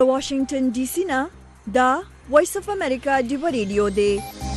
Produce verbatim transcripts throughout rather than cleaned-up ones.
واشنگټن ډي سي نه دا وایس اف امریکا ډیو ریډیو دی.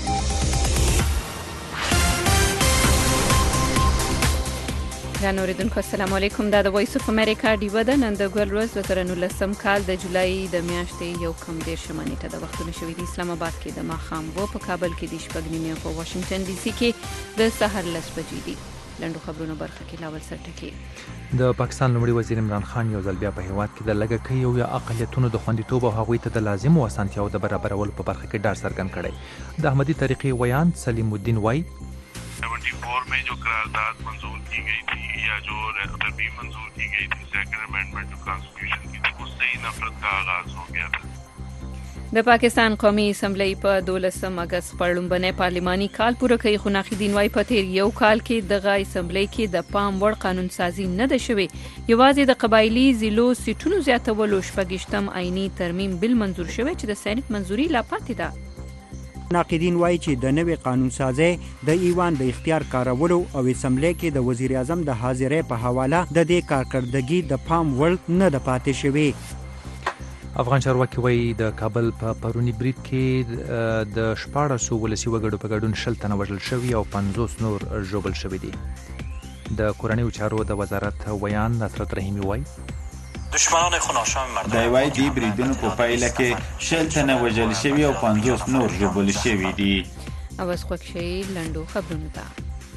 ګرانو اوریدونکو السلام علیکم. دا د وایس اف امریکا ډیو ده. نن د ګل ورځ د نولسم کال د جولای د میاشتې یو کم دېرشمه نیټه د وختونه شوې د اسلام آباد کې د ماښام و په کابل کې د شپږ نیمې په واشنگټن ډي سي کې د سحر لس بجې دي. لنډو خبرونو برخه کې لاول سرټکی. د پاکستان لومړي وزیر عمران خان یو ځل بیا په هیواد کې د لږکیو او یا اقلیتونو د خوندیتوب او هغوی ته د لازمو اسانتیاو د برابرولو په برخه کې ډاډ څرګند کړی. د احمدي طریقې ویان سلیم الدین وای चौहत्तर में जो करारदाद मंजूर की गई थी या जो तरमीम मंजूर की गई थी सेकंड अमेंडमेंट जो कॉन्स्टिट्यूशन की थी उससे ही नफरत का आगाज हो गया था. د پاکستان قومي اسمبلی په دولسم اگست پر لومبنی پارلماني کال پوره کوي. خو ناخدین وای په تیر یو کال کې دغه اسمبلی کې د پام وړ قانون سازي نه ده شوې. یوازې د قبایلی ضلعو سیټونو زیاتولو شپږشتم آئینی ترمیم بل منزور شوی چې د سېنات منزوري لا پاتې ده. ناقدین وایي چې د نوې قانون سازي د ایوان د اختیار کارولو او اسمبلی کې د وزیر اعظم د حاضرۍ په حواله د دې کارکردګي د پام وړ نه ده پاتې شوی. افغان چارواکي وایي د کابل په پرونی برید کې د شپاړسو ولسي وګړو په ګډون شل تنه وژل شوي او پنځوس نور ژوبل شوي دي. د کورنیو چارو د وزارت ویان نصرت رحیمی وایي دشمنان خوناشام مردم د وای دی بریدونو په پایله کې شل تنه وژل شوي او پنځوس نور ژوبل شوي دي. اوس خوښ شي لنډو خبرونه ده.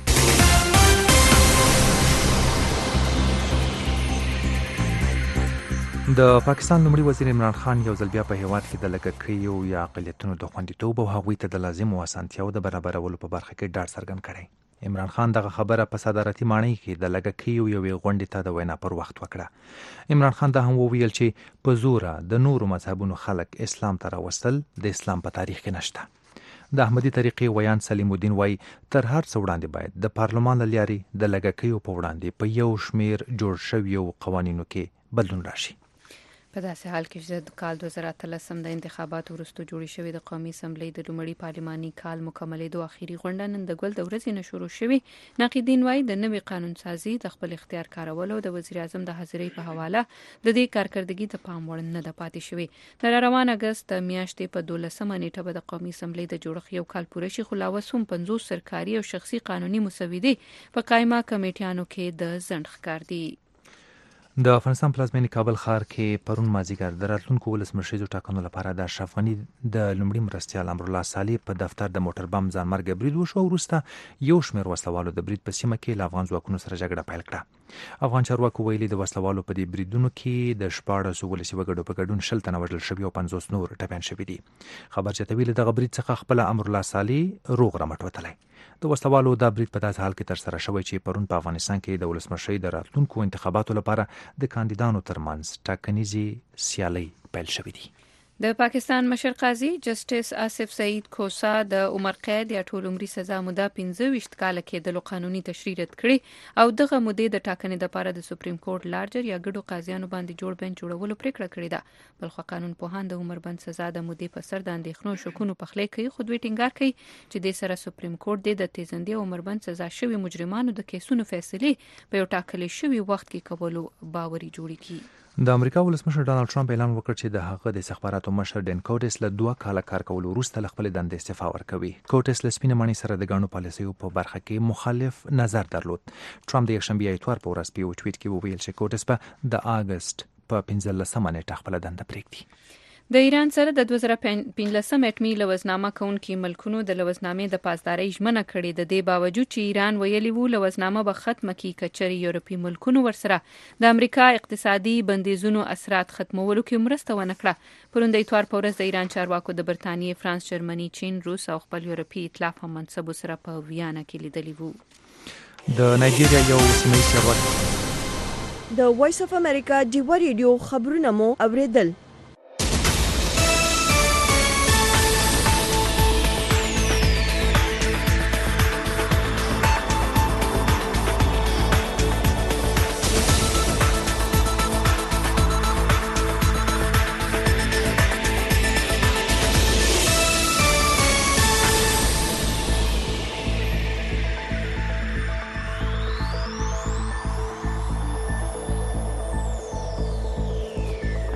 د پاکستان لومړي وزیر عمران خان یو ځل بیا په هیواد کې د لږکیو یا اقلیتونو د خوندیتوب او هغوی ته د لازمو اسانتیاو د برابرولو په برخه کې ډاډ څرګند کړی. عمران خان دغه خبره په صدارتي ماڼۍ کې د لږکیو یوې غونډې ته د وینا پر وخت وکړه. عمران خان دا هم وویل چې په زوره د نورو مذهبونو خلک اسلام ته راوستل د اسلام په تاریخ کې نشته. د احمدي طریقې ویان سلیم الدین وای تر هر څه وړاندې باید د پارلمان له لارې د لږکیو په وړاندې په یو شمیر جوړ شویو قوانینو کې بدلون راشي. په داسې حال کې چې د کال دوه زره اتلسم د انتخاباتو وروسته جوړې شوې د قومي اسمبلی د لومړي پارلماني کال مکملېدو اخیری غونډه نن د ګل د ورځې نه شروع شوې. ناقدین وایي د نوي قانون سازي د خپل اختیار کارولو او د وزیر اعظم د حاضرۍ په حواله د دې کارکردګي ته پام وړ نه ده پاتې شوې. د روان اگست د میاشتې په دولسمه نیټه به د قومي اسمبلی د جوړښت یو کال پوره شي. خو لا اوس هم پنځوس سرکاري او شخصي قانوني مسودې په قائمه کمیټیانو کې د ځنډ ښکار دي. د افغانستان پلازمینې کابل ښار کې پرون مازدیګر د راتلونکو ولسمشریزو ټاکنو لپاره د اشرف غني د لومړي مرستیال امرالله صالح په دفتر د موټر بم ځانمرګه برید وشو. وروسته یو شمېر وسلوالو د برید په سیمه کې له افغان ځواکونو سره جګړه پیل کړه. افغان چارواکو ویلي د وسلوالو په دې بریدونو کې د شپاړسو ولسي وګړو په ګډون شل تنه وژل شوي او پنځوس نور ټپیان شوي دي. خبر زیاتوي له دغه برید څخه خپله امرالله صالح روغ رمټ وتلی. د وسلوالو دا برید په داسې حال کې ترسره شوی چې پرون په افغانستان کې د ولسمشرۍ د راتلونکو انتخاباتو لپاره د کاندیدانو ترمنځ ټاکنیزې سیالۍ پیل شوې دي. د پاکستان مشر قاضي جسټس آصف سعید کوسا د عمر قید یا ټول عمري سزا موده پنځه ویشت کاله کېدلو قانوني تشریح رد کړي او دغه مودې د ټاکنې لپاره د سپریم کورټ لارجر یا ګډو قاضیانو باندې جوړ بنچ جوړولو پریکړه کړې ده. بلخو قانون پوهان د عمر بند سزا د مودې په سر د اندېښنو شکونو پخلی کوي. خو دوی ټینګار کوي چې د سره سپریم کورټ د تیزندې عمر بند سزا شوي مجرمانو د کیسونو فیصلې په یو ټاکلي شوي وخت کې کولو باوري جوړ کړي. د امریکا ولسمشر ډانلډ ټرمپ اعلان وکړ چې د هغه د استخباراتو مشر ډین کوټس له دوه کاله کار کولو وروسته له خپلې دندې استعفا ورکوي. کوټس له سپینې ماڼۍ سره د ګڼو پالیسیو په برخه کې مخالف نظر درلود. ټرمپ د یکشنبې اتوار په ورځ په یو ټویټ کې وویل چې کوټس به د اګست په پنځلسمه نیټه خپله دنده پرېږدي. د ایران سره د دوه زره پنځلسم اټمي لوزنامه کوونکي ملکونو د لوزنامې د پاسدارۍ ژمنه کړې. د دې باوجود چې ایران ویلي وو لوزنامه به ختمه کړي که چېرې یورپي ملکونو ورسره د امریکا اقتصادي بندیزونو اثرات ختمولو کې مرسته ونه کړه. پرون د اتوار په ورځ د ایران چارواکو د برتانیې، فرانس، جرمني، چین، روس او خپل یورپي ائتلاف هم منصبو سره په ویانا کې لیدلي وو. د نایجیریا یو سیمه‌ییز چارواکي د وایس اف امریکا ډیو ریډیو خبرونه مو اوریدل.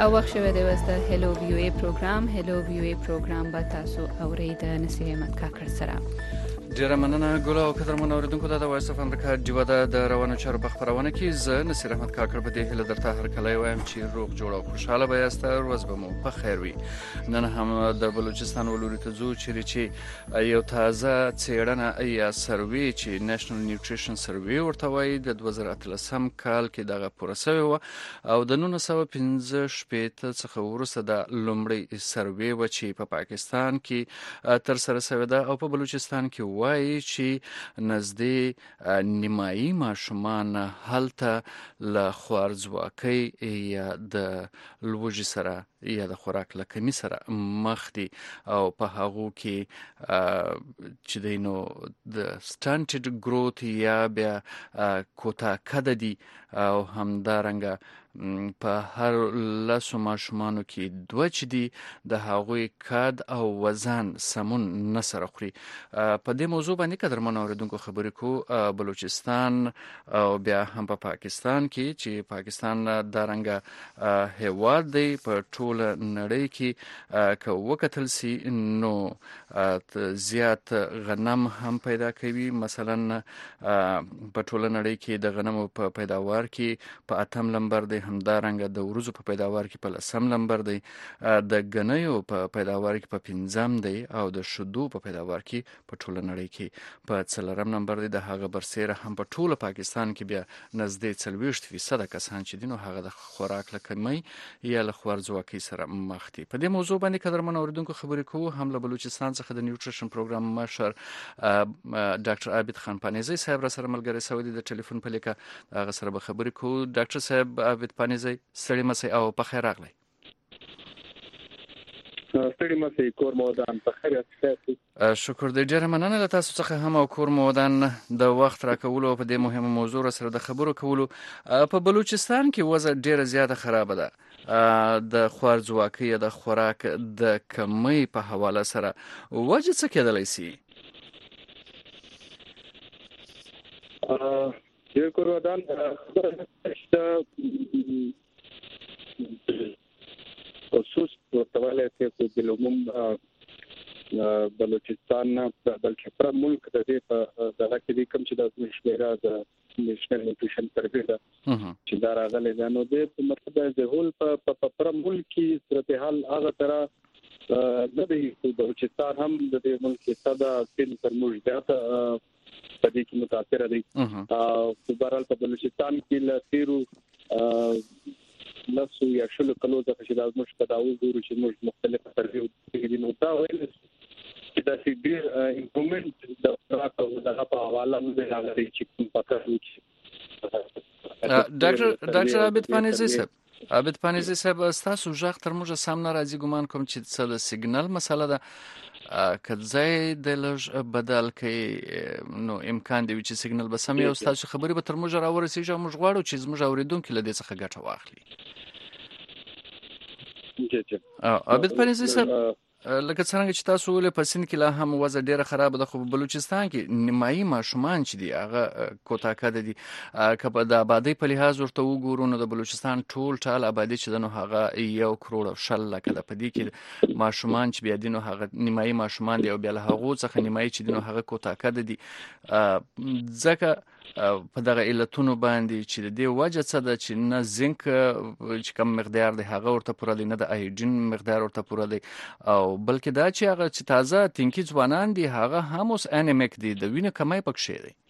او وخت شوه دی وسته هلو ویو ای پروګرام هلو ویو ای پروګرام به تاسو اورید نصیحت احمد کاکړ سره. ډیره مننه ګل او قدرمن اوریدونکو د وایس اف امریکا جوه د روانو چارو په خبرونه کې زه نصیر احمد کاکړ په دې هله درته هر کله وایم چې روغ جوړ او خوشاله به یاست. ورځ به مو په خیر وي. نن هم د بلوچستان ولوري ته ځو چې یو تازه څېړنه یا سروې چې نېشنل نیوټریشن سروې ورته وایي د دوه زره اتلسم کال کې دغه پوره شوی و او د نولس سوه پنځه شپېته څخه وروسته د لومړۍ سروې و چې په پاکستان کې تر سره شوې ده او په بلوچستان کې وایي چې نزدې نیمایي ماشومان هلته له خوارځواکۍ یا د لوږې سره یا د خوراک له کمي سره مخ دي او په هغو کې چې دی نو د سټانټډ گروث یا بیا کوتا کده دي او همدارنګه په هر لسو ماشومانو کې دوه چې دي د هغوی کد او وزن سمون نه سره خوري. په دې موضوع باندې قدرمن اوریدونکو خبرې کو بلوچستان او بیا هم په پاکستان کې چې پاکستان د رنګه هیواد دی په ټول نړۍ کې که وکتل سي نو زیات غنم هم پیدا کوي. مثلا په ټول نړۍ کې د غنمو په پیداوار کې په اتم لمبر دی، همدارنګه د ورځو په پیداوار کې په لسم لمبر دی، د غنیو په پیداوار کې په پنځم دی او د شودو په پیداوار کې په ټول نړۍ کې په څلورم نمبر دی. د هغه برسېره هم په ټول پاکستان کې بیا نزدې څلوېښت فیصده کسان چې دي نو هغه د خوراک له کمۍ یا له خوارځواکۍ سره مخ دي. په دې موضوع باندې قدرمن اوریدونکو خبرې کوو. هم له بلوچستان څخه د نیوټریشن پروګرام مشر ډاکټر عابد خان پانیزی صاحب را سره ملګری شوی دی د ټلیفون په لیکه. هغه سره به خبرې کوو. ډاکټر صاحب عابد پانیزی ستړي مسئ او په خیر راغلی. ستړي مسئ کور مودان په خیر یاست. شکر دی. ډیره مننه له تاسو څخه هم او کور مودان د وخت راکولو په دې مهمه موضوع سره د خبرو کولو. په بلوچستان کې وضع ډیره زیاته خرابه ده د خوارځواکۍ یا د خوراک د کمۍ په حواله سره. وجه څه کېدلی سي؟ د کور مودان خبره خصوص ورتواله ته د لومم بلوچستان نه بلکې پر ملک د دې په دغه کې کوم چې د مشوره د نېشنل نیوټریشن سروې ده چې دا راغلي ده نو د مطلب د هول په پر ملک کې صورتحال هغه طرح نه دی. بلوچستان هم د دې ملک صدا سین پر موجودات په دې کې متاثر دي. او بهرحال په بلوچستان کې له تیرو لاسو یا شلو کلو د خشداز مش په داوود ګورو چې موږ مختلف تربیو دي نو دا ویل چې دا چې ډیر امپرومنت د راکو د په حواله نه راغلي چې کوم پکړو چې ډاکټر ډاکټر عابد پانیزی صاحب عابد پانیزی صاحب تاسو ژغ تر موږ سم نه راځي ګمان کوم چې څه د سیګنال مسله ده کله د لږ بدل کې نو امکان دی چې سیګنال به سم یو تاسو خبرې به تر موږ راورسیږي موږ غواړو چې زموږ اوریدونکو له دې څخه ګټه واخلي. عابد پانیزی صاحب لکه څنګه چې تاسو ولې په سین کې لا هم وضع ډیره خراب ده خو په بلوچستان کې نیمایي ماشومان چې دي هغه کوتا کده دي. که په د آبادی په لحاظ ورته وګورو نو د بلوچستان ټول ټال آبادی چې د نو هغه یو کروڑ او شل لکه ده. په دې کې ماشومان چې بیا دي نو هغه نیمایي ماشومان دي او بیا له هغو څخه نیمایي چې دي نو هغه کوتا کده دي. ځکه په دغه علتونو باندې چې د دې وجه څه ده چې نه زینک چې کم مقدار دی هغه ورته پوره دی، نه د ایوډین مقدار ورته پوره دی، او بلکې دا چې هغه چې تازه تنکي ځوانان دي هغه هم اوس انیمیک دي، د وینې کمی پکې دی.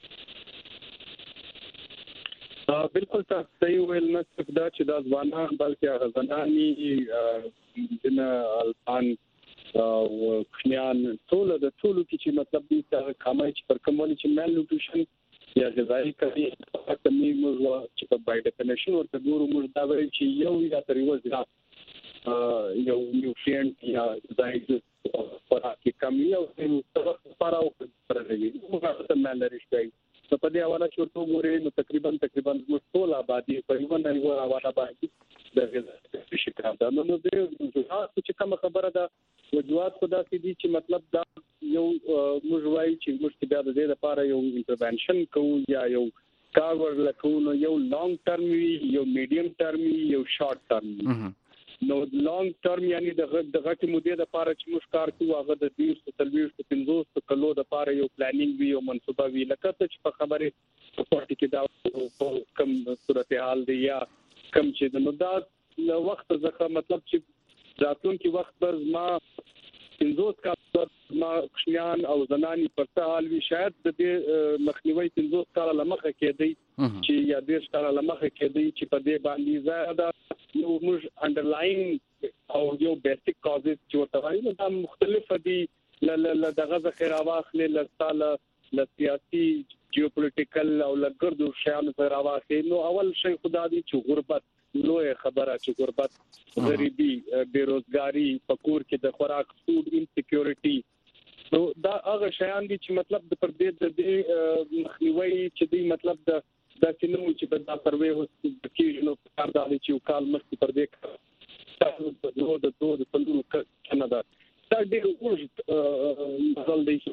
بالکل تاسو صحیح ویل. نه صرف دا چې دا ځوانان بلکې هغه زنانې د الفان او خنیان ټول د ټولو کې چې مطلب دې چې کمی چې پر کومول چې مال نیوټریشن یا غذایی کمی کمی موږ چې په بای ډیفینیشن ورته ګورو موږ دا وایي چې یو یا تر یو ځای یو نیوټریانټ یا غذایی خوراکي کمی او څه لپاره ورته موږ ته مال لري شي. په دې حواله چې ورته وګورئ نو تقریبا تقریبا ټول آبادی په یو نه یو حواله باندې د غذایی شکایت ده. نو د جوړات چې کوم خبره ده وجوهات خدا سي دي چې مطلب دا یو موږ وایي چې موږ بیا د دې لپاره یو انټرونشن کوو یا یو کار ورلکو نو یو لانګ ټرم وي، یو میډیم ټرم وي، یو شارټ ټرم وي. نو لانګ ټرم یعنی د د غټي مودې د لپاره چې موږ کار کوو هغه د بیس تلويش پنځوس کلو د لپاره یو پلانینګ وی او منصوبه وی لکه چې په خبره په پارټي کې دا کوم صورتحال دی یا کوم چې نو دا وخت ځکه مطلب چې راتلونکي وخت پر ما پنځوس کال ما خشيان او زناني پرته حال وی شاید د دې مخنیوي پنځوس کال لمخه کېدی چې یا ډیر کال لمخه کېدی چې په دې باندې زیاده یو موږ انډرلاین او یو بیسیک کازز چې ورته وایي دا مختلف دي ل دغه ذخیره واخلې لستاله ل سیاسي جیوپولیټیکل او لګردو شیانو سره واخلې نو اول شی خدا دې چې غربت لوی خبره چې غربت غریبي بیروزګاری فقر کې د خوراک فود انسیکیورټي نو دا هغه شیان دي چې مطلب د پر دې د مخنیوي چې دی مطلب د د سينو چې په دا سروې هو کې نو کار دا چې کال مخکې پر دې تاسو د دوه د دوه د پندو کنده دا ډېر اوږد مزل دی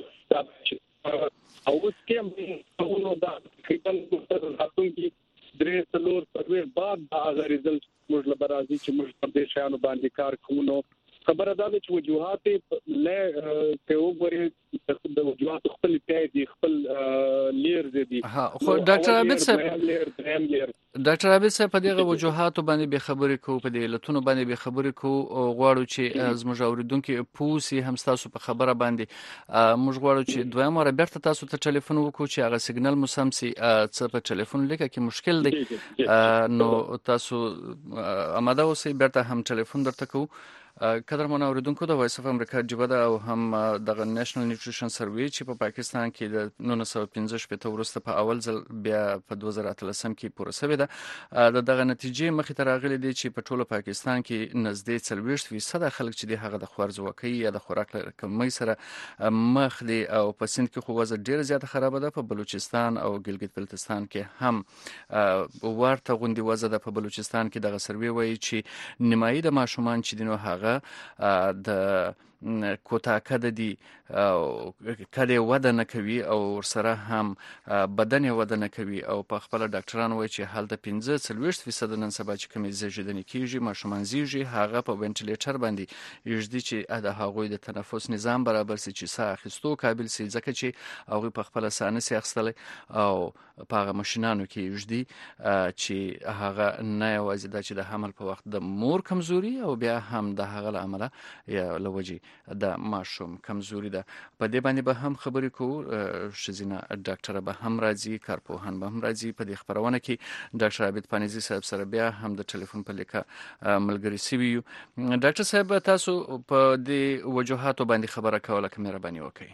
او اوس کې نو دا کېدل د راتلونکي درې څلور سروې بعد دا غریزل موږ له برازي چې موږ په دې شانو باندې کار کوو نو خبره دا چې وجوهات له ته وګوري د وجوهات خپل پیدي خپل لیر دي ها خو ډاکټر عابد صاحب ډاکټر عابد صاحب په دغه وجوهات باندې به خبرې کوو په دې لتون باندې به خبرې کوو غواړو چې زموږ اوریدونکو پوسی هم تاسو په خبره باندې موږ غواړو چې دویم مره بیرته تاسو ته ټلیفون وکړو چې هغه سیګنال مو سمسي څه په ټلیفون لیکه کې مشکل دی نو تاسو اماده اوسئ بیرته هم ټلیفون درته کوو قدرمن اوریدونکو د وایس اف امریکا جبهه او هم د نېشنل نیوټریشن سروې چې په پاکستان کې د نولس سوه پنځه شپږ وروسته په اول ځل بیا په دوه زره اتلسم کې پوره شوې ده د دغه نتیجې مخې ته راغلي دي چې په ټوله پاکستان کې نږدې څلوېښت فیصد خلک چې د هغه د خوارځواکۍ یا د خوراک کمۍ سره مخ دي او په سند کې خو وضع ډیره زیاته خراب ده په بلوچستان او ګلګت بلتستان کې هم ورته غوندي وضع ده په بلوچستان کې دغه سروې وایي چې نیمایي د ماشومان چې دینو هغه د کوتا کده دي او کده وده نه کوي او سره هم بدن وده نه کوي او په خپل ډاکټران وایي چې حال د پنځه څلوېښت فیصد نن سبا چې کومې زیږیدنې کیږي ماشومان زیږي هغه په وینټیلیټر باندې یوځدي چې د هغوی د تنفس نظام برابر سي چې ساه اخیستو قابل سي ځکه چې هغه په خپل سانس اخیستل او په هغه ماشينانو کې یوځدي چې هغه نه یوازې د چې د حمل په وخت د مور کمزوري او بیا هم د هغه عمله یا لوجي د ماشوم کمزوري ده په دې باندې به هم خبرې کوو شزینه ډاکټر به هم راځي کارپوهان به هم راځي په دې خبرونه کې ډاکټر عابد پانیزي صاحب سره بیا هم د ټلیفون په لیکه ملګری سوي یو ډاکټر صاحب تاسو په دې وجوهاتو باندې خبره کوله کوم مهرباني وکړئ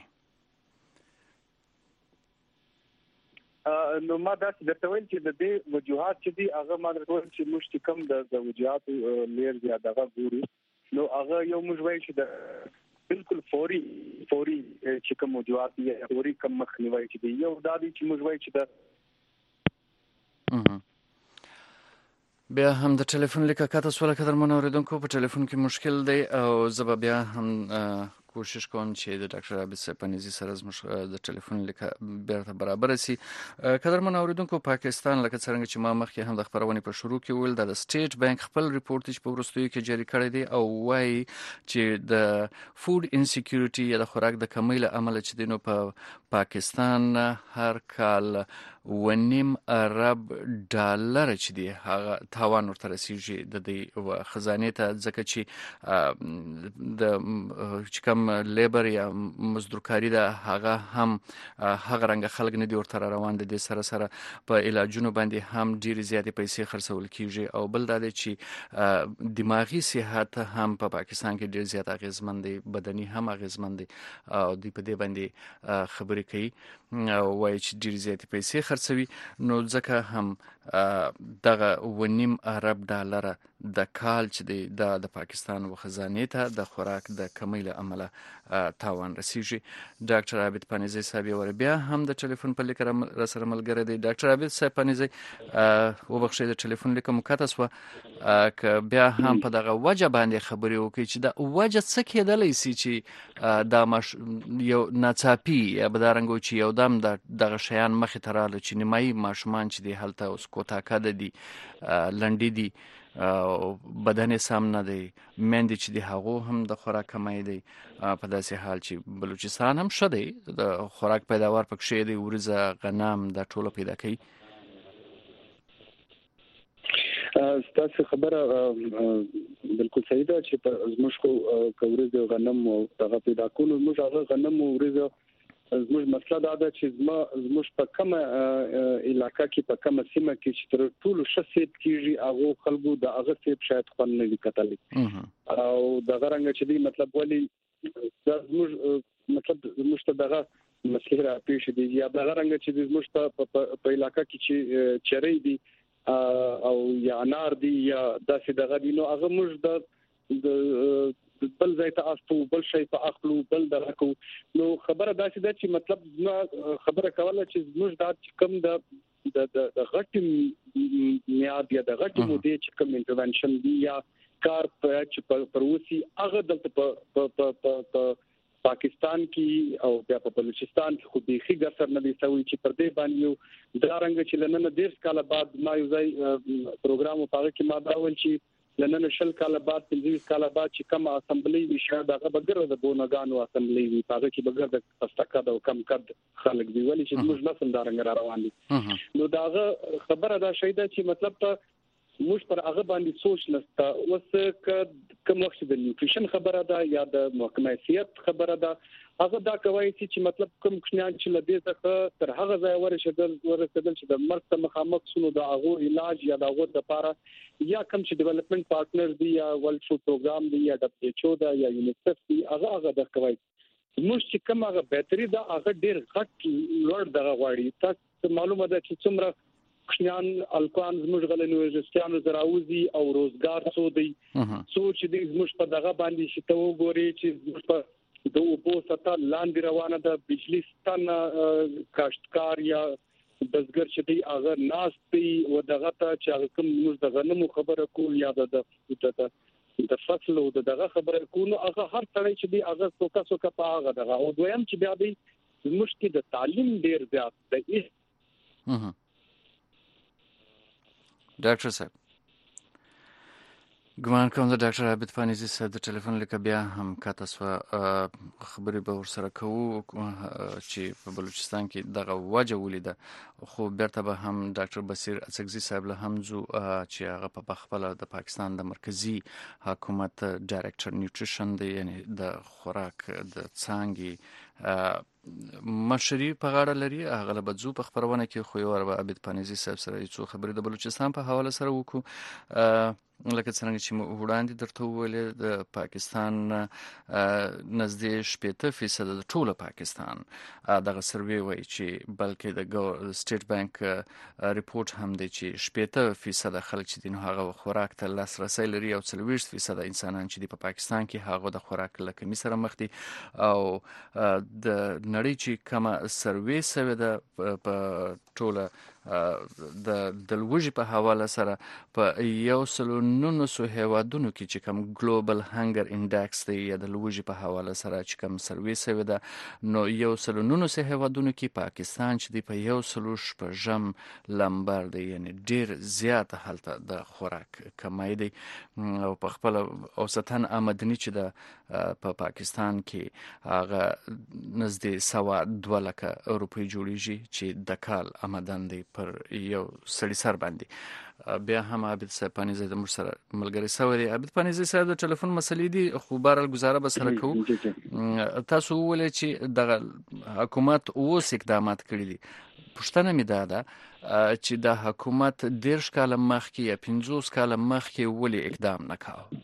نو ما دا درته ویل چې د دې وجوهات چې دي هغه ما درته ویل چې موږ کم د وجوهات لیر زیاده ګورو نو هغه یو موږ وایو چې د بالکل فوري فوري چې کوم وجوهات دي فوري کوم مخنیوي چې دی یو دا دي چې موږ وایو چې د بیا هم د ټلیفون لیکه کاته سواله قدر مون اوریدونکو په ټلیفون کې مشکل دی او زه بیا هم کوشش کوم چې د ډاکټر عابد صاحب پنيزي سره زموږ د ټلیفون لیکه بیرته برابر شي قدرمن اوریدونکو پاکستان لکه څنګه چې ما مخکې هم د خبرونې په شروع کې ویل د سټیټ بانک خپل ریپورت چې په ورستیو کې جاری کړی دی او وايي چې د فود انسیکیورټي یا د خوراک د کمی له امله چې دینو په پاکستان هر کال ونیم ارب ډالر چې دی هغه تاوان ورته رسیږي د دې خزانه ته ځکه چې د چې کوم لیبر یا مزدورکاری ده هغه هم هغه رنګ خلک نه دی ورته روان دي سره سره په علاجونو باندې هم ډیر زیاتې پیسې خرڅول کیږي او بل دا دی چې دماغي صحت هم په پاکستان کې ډیر زیات اغیزمن دی بدني هم اغیزمن دی او د په دې باندې خبرې کوي او وایي چې ډیر زیاتې پیسې خرڅوي نو ځکه هم دغه ونیم ارب ډالر د کال چې دی د پاکستان و خزانه ته د خوراک د کمی له امله تاوان رسیږي ډاکټر عابد پانیزي صاحب ور بیا هم د ټلیفون په لیکه را سره ملګری دی ډاکټر عابد صاحب پانیزي وبخښئ د ټلیفون لیکه مکاته سو ک بیا هم په دغه وجه باندې خبرې وکړي چې د وجه څه کېدلی سي چې د مش یو ناڅاپي یا بدارنګو چې یو دم دغه شیان مخې ته رااله چې نیمایي ماشومان چې دی هلته اوس کوتا کده دي لنډي دي بدن سم نه دی مندي چې د هغو هم د خوراک کمای دی په داسې حال چې بلوچستان هم شدی د خوراک پیداوار پکې دی ورزه غنم د ټولو پیدا کوي. ستاسو خبره بالکل صحیح ده چې په زموږ خو کورز غنم او دغه پیدا کول موږ هغه غنم او ورزه زموږ مسله دا ده چې زموږ په کومه علاقې کې په کومه سیمه کې چې تر ټولو شسید کیږي هغه خلکو د هغه سیب شاید خپل نه لیکتل او دغه رنګ چې دی مطلب ولی دا زموږ مطلب زموږ ته دغه مسله را پیښ دي یا دغه رنګ چې زموږ په په علاقې کې چې چرې دي او یا انار دی یا داسې دغه دی نو هغه موږ د بل ځای ته استو بل شي په اخلو بل دغه کو نو خبره داسې ده چې مطلب خبره کوله چې موږ دا کم د د غټ میاد یا د غټ مودې چې کوم انټرونشن دی یا کار په چې پروسی هغه د په پاکستان کې او بیا په بلوچستان کې خو بيخي ګرځر نه دي سوي چې پر دې باندې یو دا رنګ چې لنن ډیر کال بعد ما یو ځای پروګرام په هغه کې ما دا ول چې لنن شل کال بعد پنځه کال بعد چې کوم اسمبلی وي شاید هغه بغیر د بونګانو اسمبلی وي هغه کې بغیر د استقاد او کم کد خلک دی ولی چې موږ نسل دا رنګ روان دي نو داغه خبره دا شیدا چې مطلب ته موږ پر هغه باندې سوچ نستا اوس کوم وخت د نیوټریشن خبره ده یا د محکمه صحت خبره ده هغه دا کوي چې مطلب کوم کښنان چې لدې څخه تر هغه ځای ورشدل ورسېدل چې د مرګ مخامخ شنو د هغه علاج یا د هغه لپاره یا کوم چې ډیولپمنٹ پارټنر دی یا ورلد فود پروګرام دی یا د ایچ او دا یا یونیسف دی هغه هغه د کوي موږ چې کوم هغه بهتري ده هغه ډیر غټ لوړ دغه غواړي تاسو معلومه ده چې څومره کښنان الکوان زموږ غلنو ورزستانو زراوزي او روزګار سو دی سوچ دې زموږ په دغه باندې چې ته وګوري چې زموږ په د اوبو سطح لاندې روانه ده بجلی ستنه کاشتکار یا بزګر چې دی هغه ناس دی او دغه ته چې کوم موږ د غنمو خبره کول یا د د د فصل او دغه خبره کول هغه هر څړی چې دی هغه څوکا څوکا په هغه دغه او دویم چې بیا دی زموږ کې د تعلیم ډیر زیات دی. ډاکټر صاحب ګمان کوم د ډاکټر عابد فانیزي صاحب د ټلیفون لیک بیا هم کاته سو خبرې به ورسره کوو چې په بلوچستان کې دغه وجه ولیده خو بیرته به هم ډاکټر بصیر اڅکزي صاحب له هم زو چې هغه په خپل د پاکستان د مرکزی حکومت ډایریکټر نیوټریشن دی یعنی د خوراک د څانګې مشري په غاړه لري هغه له بځو په خبرونه کې خو یو ور عابد فانیزي صاحب سره یو خبرې د بلوچستان په حواله سره وکړو لکه څنګه چې وړاندې درته ویل د پاکستان نزدې شپږ فیصد د ټول پاکستان دغه سروې وایي چې بلکې د سټیټ بانک ریپورت هم دی چې شپږ فیصد خلک چې دین هغه خوراک ته لاسرسي لري او څلوېښت فیصد انسانان چې په پاکستان کې هغه د خوراک له کمی سره مخ دي او د نړۍ چې کومه سروې سوي ده په ټوله د دلوجي په حواله سره په یو سلو نونو سو هیوادونو کې چې کوم ګلوبل هنګر انډکس دی یا د لوجي په حواله سره چې کوم سروې سوي ده نو یو سلو نونو سو هیوادونو کې پاکستان چې دی په یو سلو شپږم لمبر دی یعنی ډیر زیات هلته د خوراک کمای دی او په خپل اوسطن آمدنی چې د په پاکستان کې هغه نزدې سوا دوه لکه روپۍ جوړیږي چې د کال آمدن دی پر یو سړي سر باندې بیا هم عابد صاحب پانیزي د مر سره ملګری سوی دی. عابد پانیزي صاحب د ټلیفون مسلې دي خو بهرحال گزاره به سره کوو تاسو ولې چې د حکومت اوس اقدامات کړي دي پښتنه مې ده چې د حکومت دیرش کال مخکې یا پنځوس کال مخکې ولې اقدام نه کاوه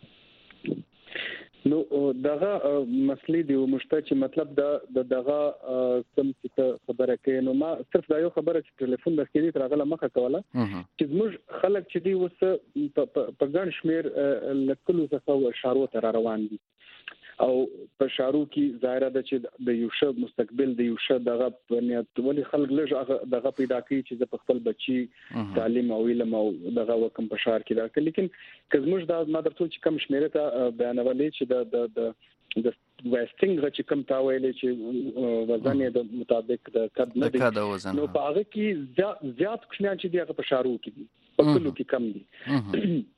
نو دغه مسلې دی ومشته چې مطلب د دغه کوم څه خبره کوي نو ما صرف دا یو خبره چې ټلیفون د سکرین تر غله مخه کوله چې موږ خلک چې دی وس په ګڼ شمیر لکلو څخه اشارو تر روان دي او په شارو کې ظاهره ده چې د یو شب مستقبل د یو شب دغه بنیاد ولې خلک لږ دغه پیدا کوي چې د خپل بچي تعلیم او علم او دغه وکم په شار کې دا لیکن کزموږ دا ما درته چې کم شمیره ته بیانولې چې د د د ویسټینګ چې کم تا ویلې چې وزن یې د مطابق د کد نه دی نو په هغه کې زیات کښنان چې دغه په شارو کې دي په کلو کې کم دي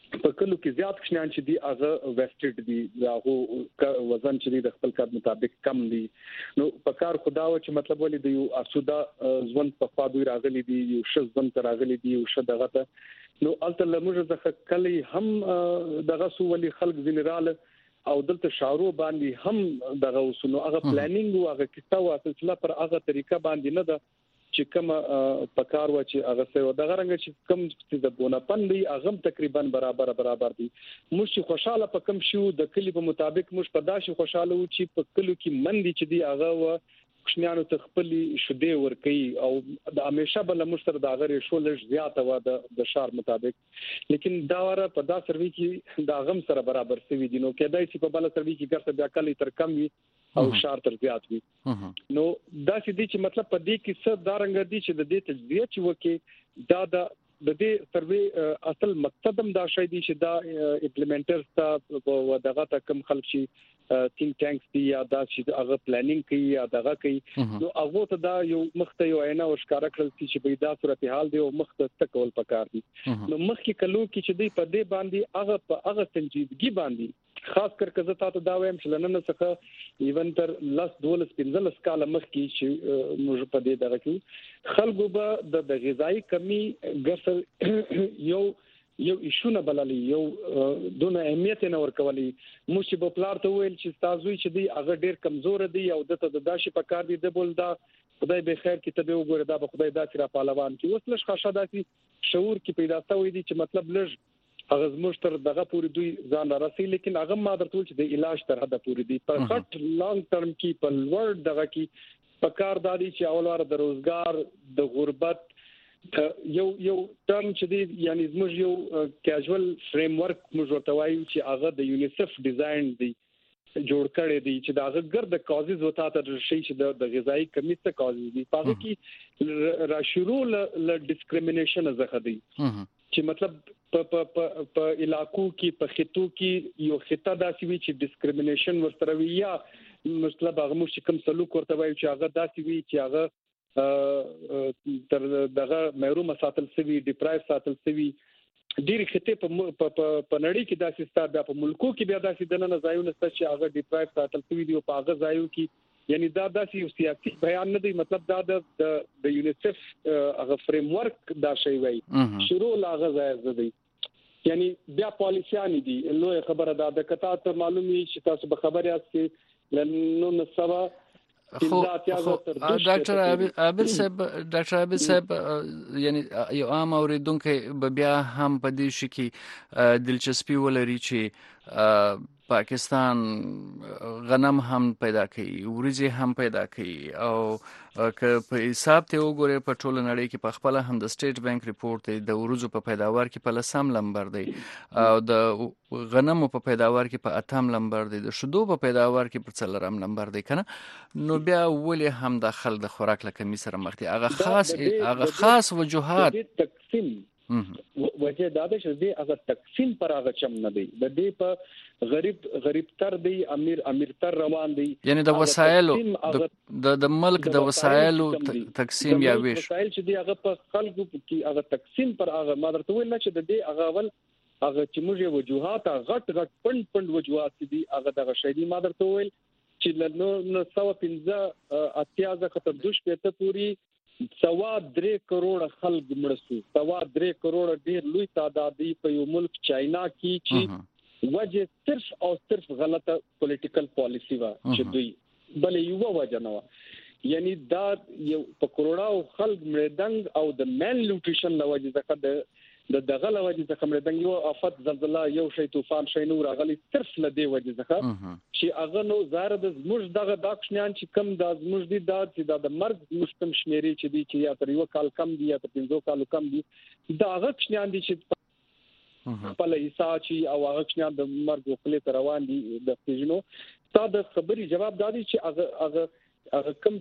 په کلو کې زیات کشنان چې دی هغه ویسټډ دي هغه وزن چې د خپل کار مطابق کم دي نو په کار خدا و چې مطلب ولې دی یو اسوده ځوان په خوا راغلي دي یو شز ځوان ته راغلي دي یو شد دغه ته نو الته لمر زخه کلی هم دغه سو ولې خلق جنرال او دلته شاورو باندې هم دغه وسنو هغه پلانینګ او هغه کیسه او سلسله پر هغه طریقه باندې نه ده چې کوم په کار و چې هغه څه و دغه رنګ چې کوم چې د بونپن دی هغه تقریبا برابر برابر دي موږ خوشاله په کوم شو د کلی په مطابق موږ په داسې خوشاله و چې په کلو کې مندي چې دی هغه و کښنیانو ته خپل شوده ور کوي او د همیشه بل مستر د هغه شولش زیاته و د شار مطابق لیکن دا وره په دا سروي کې دا غم سره برابر سوي دي نو کېدای شي په بل سروي کې ګرځي بیا کلی تر کم وي او شار تر زیات وي نو دا چې دي چې مطلب په دې کې څه دارنګ دي چې د دې تجزیه چې وکي دا د د دې سروي اصل مقصد هم دا شي دي چې دا امپلیمنټرز ته و دغه تا کم خلک شي تینک ټانکس دي یا دا چې هغه پلانینګ کوي یا دغه کوي نو هغه ته دا یو مخته یو عینه او ښکارا کړل چې په دا صورتحال دی او مخته تکول پکار دي نو مخکې کلو کې چې دی په دې باندې هغه په هغه سنجیدګي باندې خاص کر کزه تاسو دا وایم چې لنن څخه ایون تر لاس دولس پنځلس کال مخکې چې موږ په دې دغه کې خلکو به د غذایی کمی ګسل یو یو ایشونه بللی یو دونه اهمیت نه ورکولي موږ چې په پلار ته ویل چې تاسو چې دی هغه ډیر کمزور دی او دته د داشي په کار دی د بول دا خدای به خیر کې ته به وګوره دا به خدای داسې را پهلوان کې اوس لږ خاصه داسي شعور کې پیدا شوی دی چې مطلب لږ هغه زموږ تر دغه پوری دوی ځان راسي لیکن هغه ما درته چې د علاج تر حد پوری دی پر خټ لانګ ټرم کې په لوړ دغه کې په کار دادي چې اولوار د روزګار د غربت یو یو ټرم چې دی یعنی زموږ یو کیژوال فریم ورک موږ ورته وایو چې هغه د یونیسف ډیزاین دی جوړ کړی دی چې دا غږ د کازز وتا ته شي چې د غذایی کمی څخه کازز دي په هغه کې را شروع ل ډیسکریمینیشن زخه دی چې مطلب په په په علاقو کې په خطو کې یو خطه داسې وی چې ډیسکریمینیشن ورسره وی یا مطلب هغه مش کوم سلوک ورته وایي چې هغه داسې وی چې هغه تر دغه محروم ساتل سوي ډیپرایو ساتل سوي ډیر خطه په په نړۍ کې داسې ستاره بیا په ملکو کې بیا داسې دنه ځایونه ست چې هغه ډیپرایو ساتل سوي دی او په هغه ځایو کې یعنی دا داسې یو سیاسي بیان نه دی مطلب دا د د یونیسف هغه فریم ورک دا شی وای شروع لاغه ځای دی یعنی بیا پالیسیان دي نو خبره دا د کتا ته معلومي چې تاسو به خبر یاست لنو نسوا خو ډاکټر عابد صاحب ډاکټر عابد صاحب یعنی یو عام اوریدونکو به بیا هم په دې شي کې دلچسپي ولري چې پاکستان غنم هم پیدا کوي وريځې هم پیدا کوي او که په حساب ته وګورئ په ټوله نړۍ کې په خپل هم د سټیټ بانک ریپورت دی د ورځو په پیداوار کې په لسم لمبر دی او د غنمو په پیداوار کې په اتم لمبر دی د شودو په پیداوار کې په څلورم لمبر دی کنه نو بیا ولې هم د خلک د خوراک لکه می سره مخ دي هغه خاص هغه خاص وجوهات تقسیم وجه دا ده چې د هغه تقسیم پر هغه چم نه دی د دې په غریب غریب تر دی امیر امیر تر روان دی یعنی د وسایلو د د ملک د وسایلو تقسیم یا ویش وسایل چې دی هغه په خلکو کې هغه تقسیم پر هغه مادر ته ویل چې د دې هغه ول هغه چې موږ وجوهات غټ غټ پند پند وجوهات دي هغه دغه شې مادر ته ویل چې نو نو سو پنځه اتیازه خطر دوش پته پوری سوا درې کروڑ خلک مړسو سوا درې کروڑ ډیر لوی تعداد دی په یو ملک چاینا کې چې وجه صرف او صرف غلطه پولیټیکل پالیسی وا چې دوی بل یو وجه نه یعنی دا یو په کروڑاو خلک مړدنګ او د مال نیوټریشن لوجه ځکه د دغه لوجه ځکه مړدنګ یو افت زلزلہ یو شی طوفان شي نور غلي صرف لدی وجه ځکه چې هغه نو زار د زموږ دغه داښنیان چې کم د زموږ دي د چې د مرګ مشکم شمیري چې دي چې یا تر یو کال کم دي یا تر پنځو کالو کم دي دا هغه شنیان دي چې په لایسا چې او هغه شنیان د مرګ خپل تر روان دي د فیجنو تا د خبري جواب دادي چې هغه هغه کم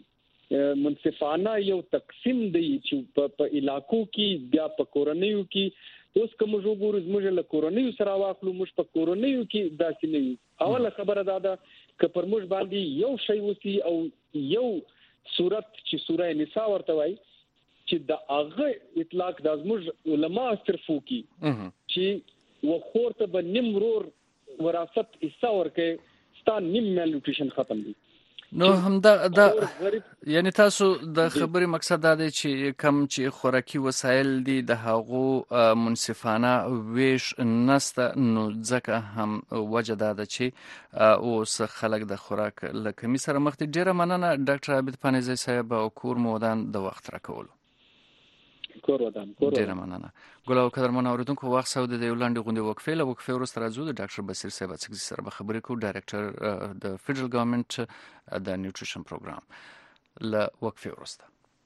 چې منصفانه یو تقسیم دی چې په علاقو کې بیا په کورنیو کې اوس کوم جو ګورز موږ له کورنیو سره واخلو موږ په کورنیو کې داسې نه یو اوله خبره دا ده ک پر موږ باندې یو شی وسی او یو صورت چې سوره نساء ورته وای چې د هغه اطلاق د زموږ علما صرفو کې چې و خور ته به نیم ورور وراثت حصہ ورکې ستا نیم مال نیوټریشن ختم دي. نو هم دا دا یعنی تاسو د خبرې مقصد دا دی چې کم چې خوراکي وسایل دي د هغو منصفانه ویش نسته، نو ځکه هم وجه دا ده چې اوس خلک د خوراک له کمي سره مخ دي. ډیره مننه ډاکټر عابد پانیزی صاحب او کور مودان د وخت راکولو. کور ودان کور ډیره مننه. ګل او قدرمن اوریدونکو وخت سود د یو لاندې غونډې وقفې له وقفې وروسته راځو د ډاکټر بصیر صاحب څخه سره به خبرې کوو، ډایرکټر د فدرال ګورنمنت د نیوټریشن پروګرام. له وقفې وروسته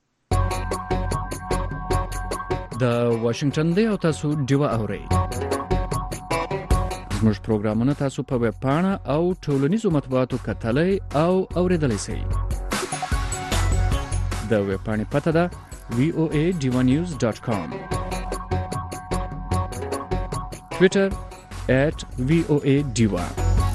د واشنگټن دی او تاسو ډیوا اورئ. زموږ پروګرامونه تاسو په ویب پاڼه او ټولنیزو مطبوعاتو کتلای او اوریدلای شئ. د ویب پاڼې پته ده وی او ای ډیوا نیوز ډاټ کام. Twitter at V O A Diva.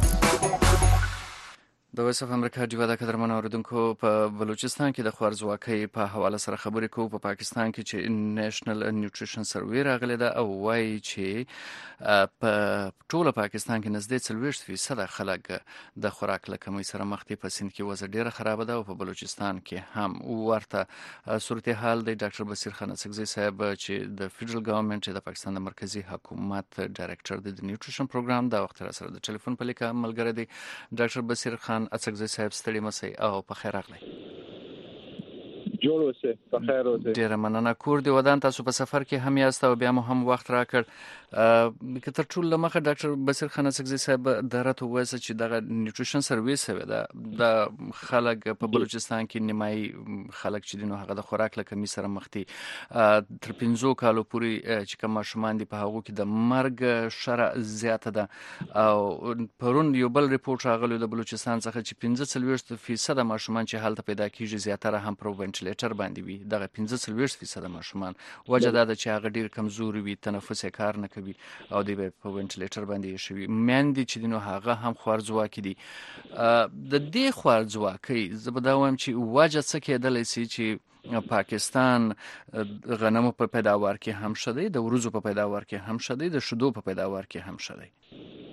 د وایس اف امریکا ډیوا د قدرمن اوریدونکو په بلوچستان کې د خوارځواکۍ په حواله سره خبرې کوو. په پاکستان کې چې نېشنل نیوټریشن سروې راغلی ده او وایي چې په ټوله پاکستان کې نږدې څلوېښت فیصده خلک د خوراک له کمۍ سره مخ دي. په سیند کې وضع ډیره خرابه ده او په بلوچستان کې هم ورته صورتحال دی. ډاکټر بصیر خان اڅکزی صاحب چې د فدرال ګورنمنت د پاکستان د مرکزی حکومت ډایرکټر دی د نیوټریشن پروګرام، دا وخت را سره د ټلیفون په لیکه ملګری دی. ډاکټر بصیر خان اڅکزی صاحب ستړي مسئ او په خیر راغلی. جوړ اوسه، په خیر اوسه. ډیره مننه. کور دی ودان، تاسو په سفر کې هم یاست او بیا مو هم وخت راکړ. که تر ټولو مخه ډاکټر بصیر خان اڅکزی صاحب د راته وایي چې دغه نیوټریشن سرویس سوی ده د خلک په بلوچستان کې نیمایي خلک چې دي نو هغه د خوراک له کمۍ سره مخ دي. تر پنځو کالو پورې چې کوم ماشومان دي په هغو کې د مرګ شرع زیاته ده او پرون یو بل ریپورت راغلی د بلوچستان څخه چې پنځه څلوېښت فیصده ماشومان چې هلته پیدا کیږي زیاتره هم پر وینټیلیټر باندې وي. دغه پنځه څلوېښت فیصده ماشومان وجه دا ده چې هغه ډیر کمزوري وي، تنفس یې کار نه کوي او دی په وینټیلیټر باندې شوی. میندې چې دي نو هغه هم خوارځواکې دي. د دې خوارځواکۍ زه به دا وایم چې وجه څه کېدلی سي چې پاکستان غنمو په پیداوار کې هم ښه دی، د وریځو په پیداوار کې هم ښه دی، د شیدو په پیداوار کې هم ښه دی.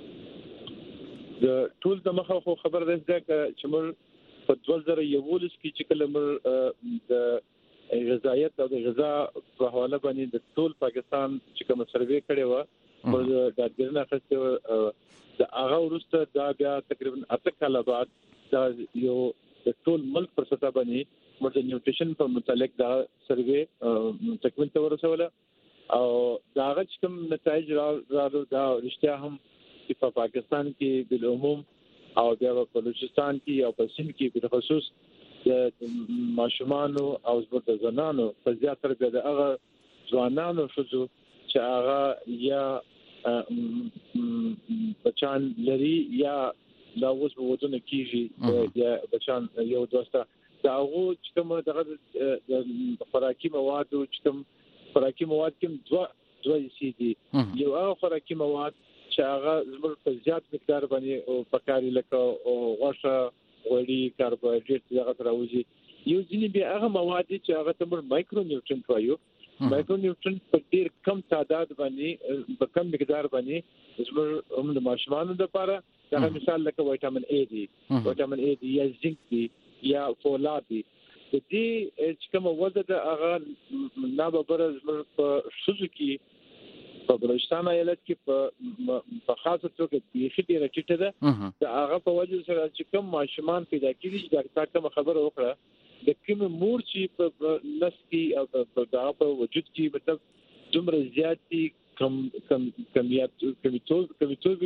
د ټول د مخه خو خبر ده چې موږ په دوه زره یولس کې چې کله موږ د غذایت او د غذا په حواله باندې د ټول پاکستان چې کوم سروې کړي و او د ډاډګرنه خسته د هغه وروسته دا بیا تقریبا اته کاله بعد دا یو د ټول ملک پر سطح باندې موږ د نیوټریشن په متعلق دا سروې تکمیل ته ورسوله او دا هغه چې کوم نتایج راځي دا رښتیا هم چې په پاکستان کې بل عموم او بیا په بلوچستان کې او په سیند کې په خصوص د ماشومانو او د زنانو په زیاتره بیا د هغه ځوانانو شوزو چې هغه یا بچان لري یا دا اوس په ودونه کېږي یا بچان یو دوسته دا هغه چې کوم دغه د خوراکي موادو چې کوم خوراکي مواد کوم دوه دوه سي دي. یو هغه خوراکي مواد چې هغه زموږ په زیات مقدار باندې او پکاري لکه او غوښه وړي کاربوهایډریټ دغه راوځي. یو ځینې بیا هغه مواد چې هغه ته موږ مایکرو نیوټرینټ وایو. مایکرو نیوټرینټ په ډیر کم تعداد باندې په کم مقدار باندې زموږ هم د ماشومانو لپاره دا مثال لکه وټامین اے دی، وټامین اے دی یا زنک دی یا فولاد دی. د دې چې کوم وضع د هغه ناببره زموږ په شوزو کې په بلوچستان ایالت کې په خاصه توګه بیخي ډیره ټیټه ده. دا هغه په وجه سره چې کوم ماشومان پیدا کیږي دا تاسو خبره وکړه د کوم مور چې په نس کې او په په وجود کې مطلب دومره زیاتی کم کم کمیات کمیټوز کمیټوز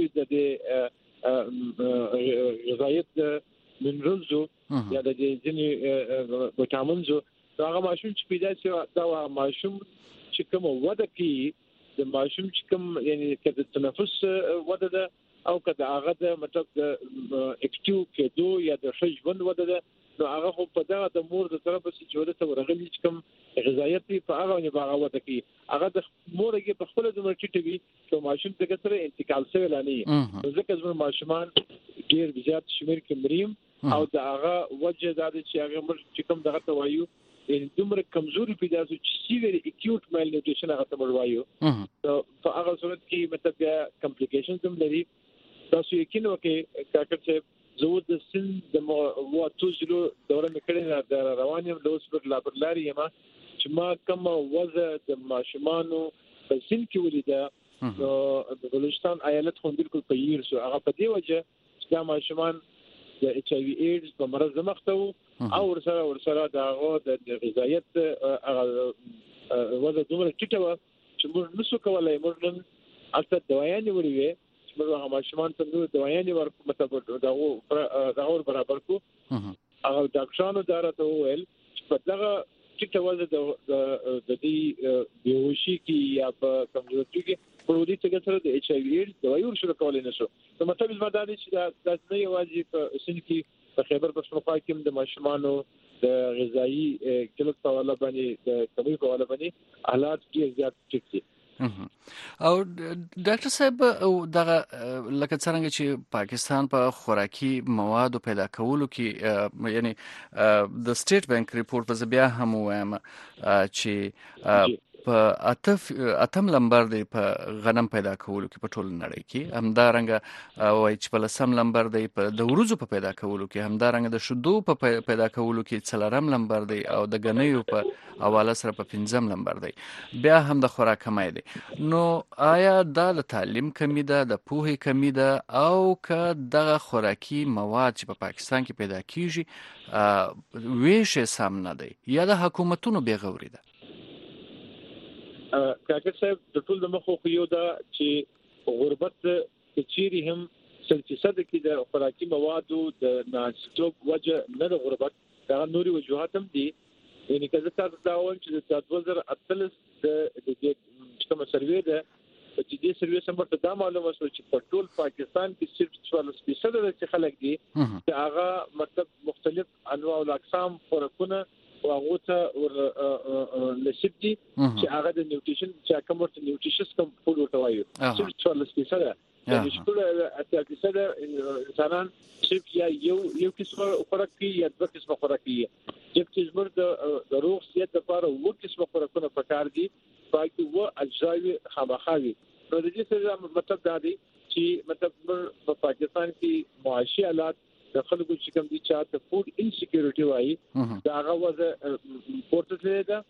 د غذایت منرالزو یا د ځینې وټامینزو هغه ماشوم چې پیدا شي دا ماشوم چې کوم وده کوي د ماشوم چې کوم یعنی کله تنفس وده ده او کله هغه د مطلب د اکټیو کېدو یا د ژوند وده ده نو هغه خو په دغه د مور د طرفه چې جوړه ته ورغلي چې کوم غذایت په هغه نه باغ وده کوي هغه د مورګي په خپل د مرچټوي چې ماشوم دغه سره انتقال شوی لانی ځکه زموږ ماشومان ډیر زیات شمیر کې مریم او د هغه وجه دا چې هغه مر چې کوم دغه توایو دومره کمزوري پیدا شو چې سیویر اکیوټ مال نیوټریشن هغه ته وایو نو په هغه صورت کې مطلب بیا کمپلیکیشنز هم لري تاسو یقین وکړئ کاکر چې زه د سن د مو توزلو دوره مې کړې ده روانم لوس پر لابرلاري ما چې ما کوم وزه د ماشومانو په سن کې ولیده نو د بلوچستان ایالت خو بالکل په ییر شو هغه په دی وجه چې دا ماشومان د ایچ آی وی ایډز په مرض مخته او ورسره ورسره دغه د غذایت هغه وضع دومره ټیټه و چې موږ نشو کولای موږ نن اته دوايانې ورې چې موږ هغه ماشومان ته نو دوايانې ورکو مطلب دغه دغه برابر کو هغه ډاکټرانو دارته ویل چې په دغه ټیټه وضع د د دې بیهوشي کې یا په کمزورتي کې پرودي څنګه سره د ایچ آی وی ایډز دوايي ورشو کولای نشو نو مطلب زما دا دی چې دا نه یوازې په سن کې په خیبر پښتونخوا کې د ماشومانو د غذایی کلت په اړه باندې د کمی په اړه باندې حالات ډیر زیات ټیټ دي او ډاکټر صاحب دغه لکه څنګه چې پاکستان په پا خوراکي موادو پیدا کولو کې یعنی د سټیټ بانک ریپورت په بیا هم وایم چې په اتف اتم لمبر دی په غنم پیدا کولو کې په ټول نړۍ کې همدارنګه وای چې په لسم لمبر دی په د ورځو په پیدا کولو کې همدارنګه د شودو په پیدا کولو کې څلورم لمبر دی او د غنیو په حواله سره په پنځم لمبر دی بیا هم د خوراک کمای دی نو آیا دا د تعلیم کمی ده د پوهې کمی ده او که دغه خوراکي مواد چې په پاکستان کې پیدا کیږي ویش سم نه دی یا د حکومتونو بې غوري ده کاکر صاحب د ټول د مخو خو یو دا چې غربت کچيري هم سلسله کې د خوراکي موادو د ناشټوب وجه نه د غربت دا نوري وجوهات هم دي یعنی کله تاسو دا وایم چې د دوه زره اتلس د د کوم سروې ده چې دې سروې سم ورته دا معلومه شو چې په ټول پاکستان کې صرف څوارلس فیصد د خلک دي چې هغه مطلب مختلف انواع او اقسام خوراکونه او هغه ته ور نصیب دي چې هغه د نیوټریشن چې کوم ورته نیوټریشس کوم فود ورته وایي چې څوارلس فیصد د شپږ اتیا فیصد انسانان چې یا یو یو قسم خوراک کوي یا دوه قسم خوراک کوي چې زموږ د روغ صحت لپاره وو قسم خوراکونه پکار دي پاکي وو اجزاوي خامخاوي نو د دې سره مطلب دا دی چې مطلب په پاکستان کې معاشي حالات د خلکو چې کوم دي چې د فود انسیکیورټي وایي دا هغه وځه پورټل ده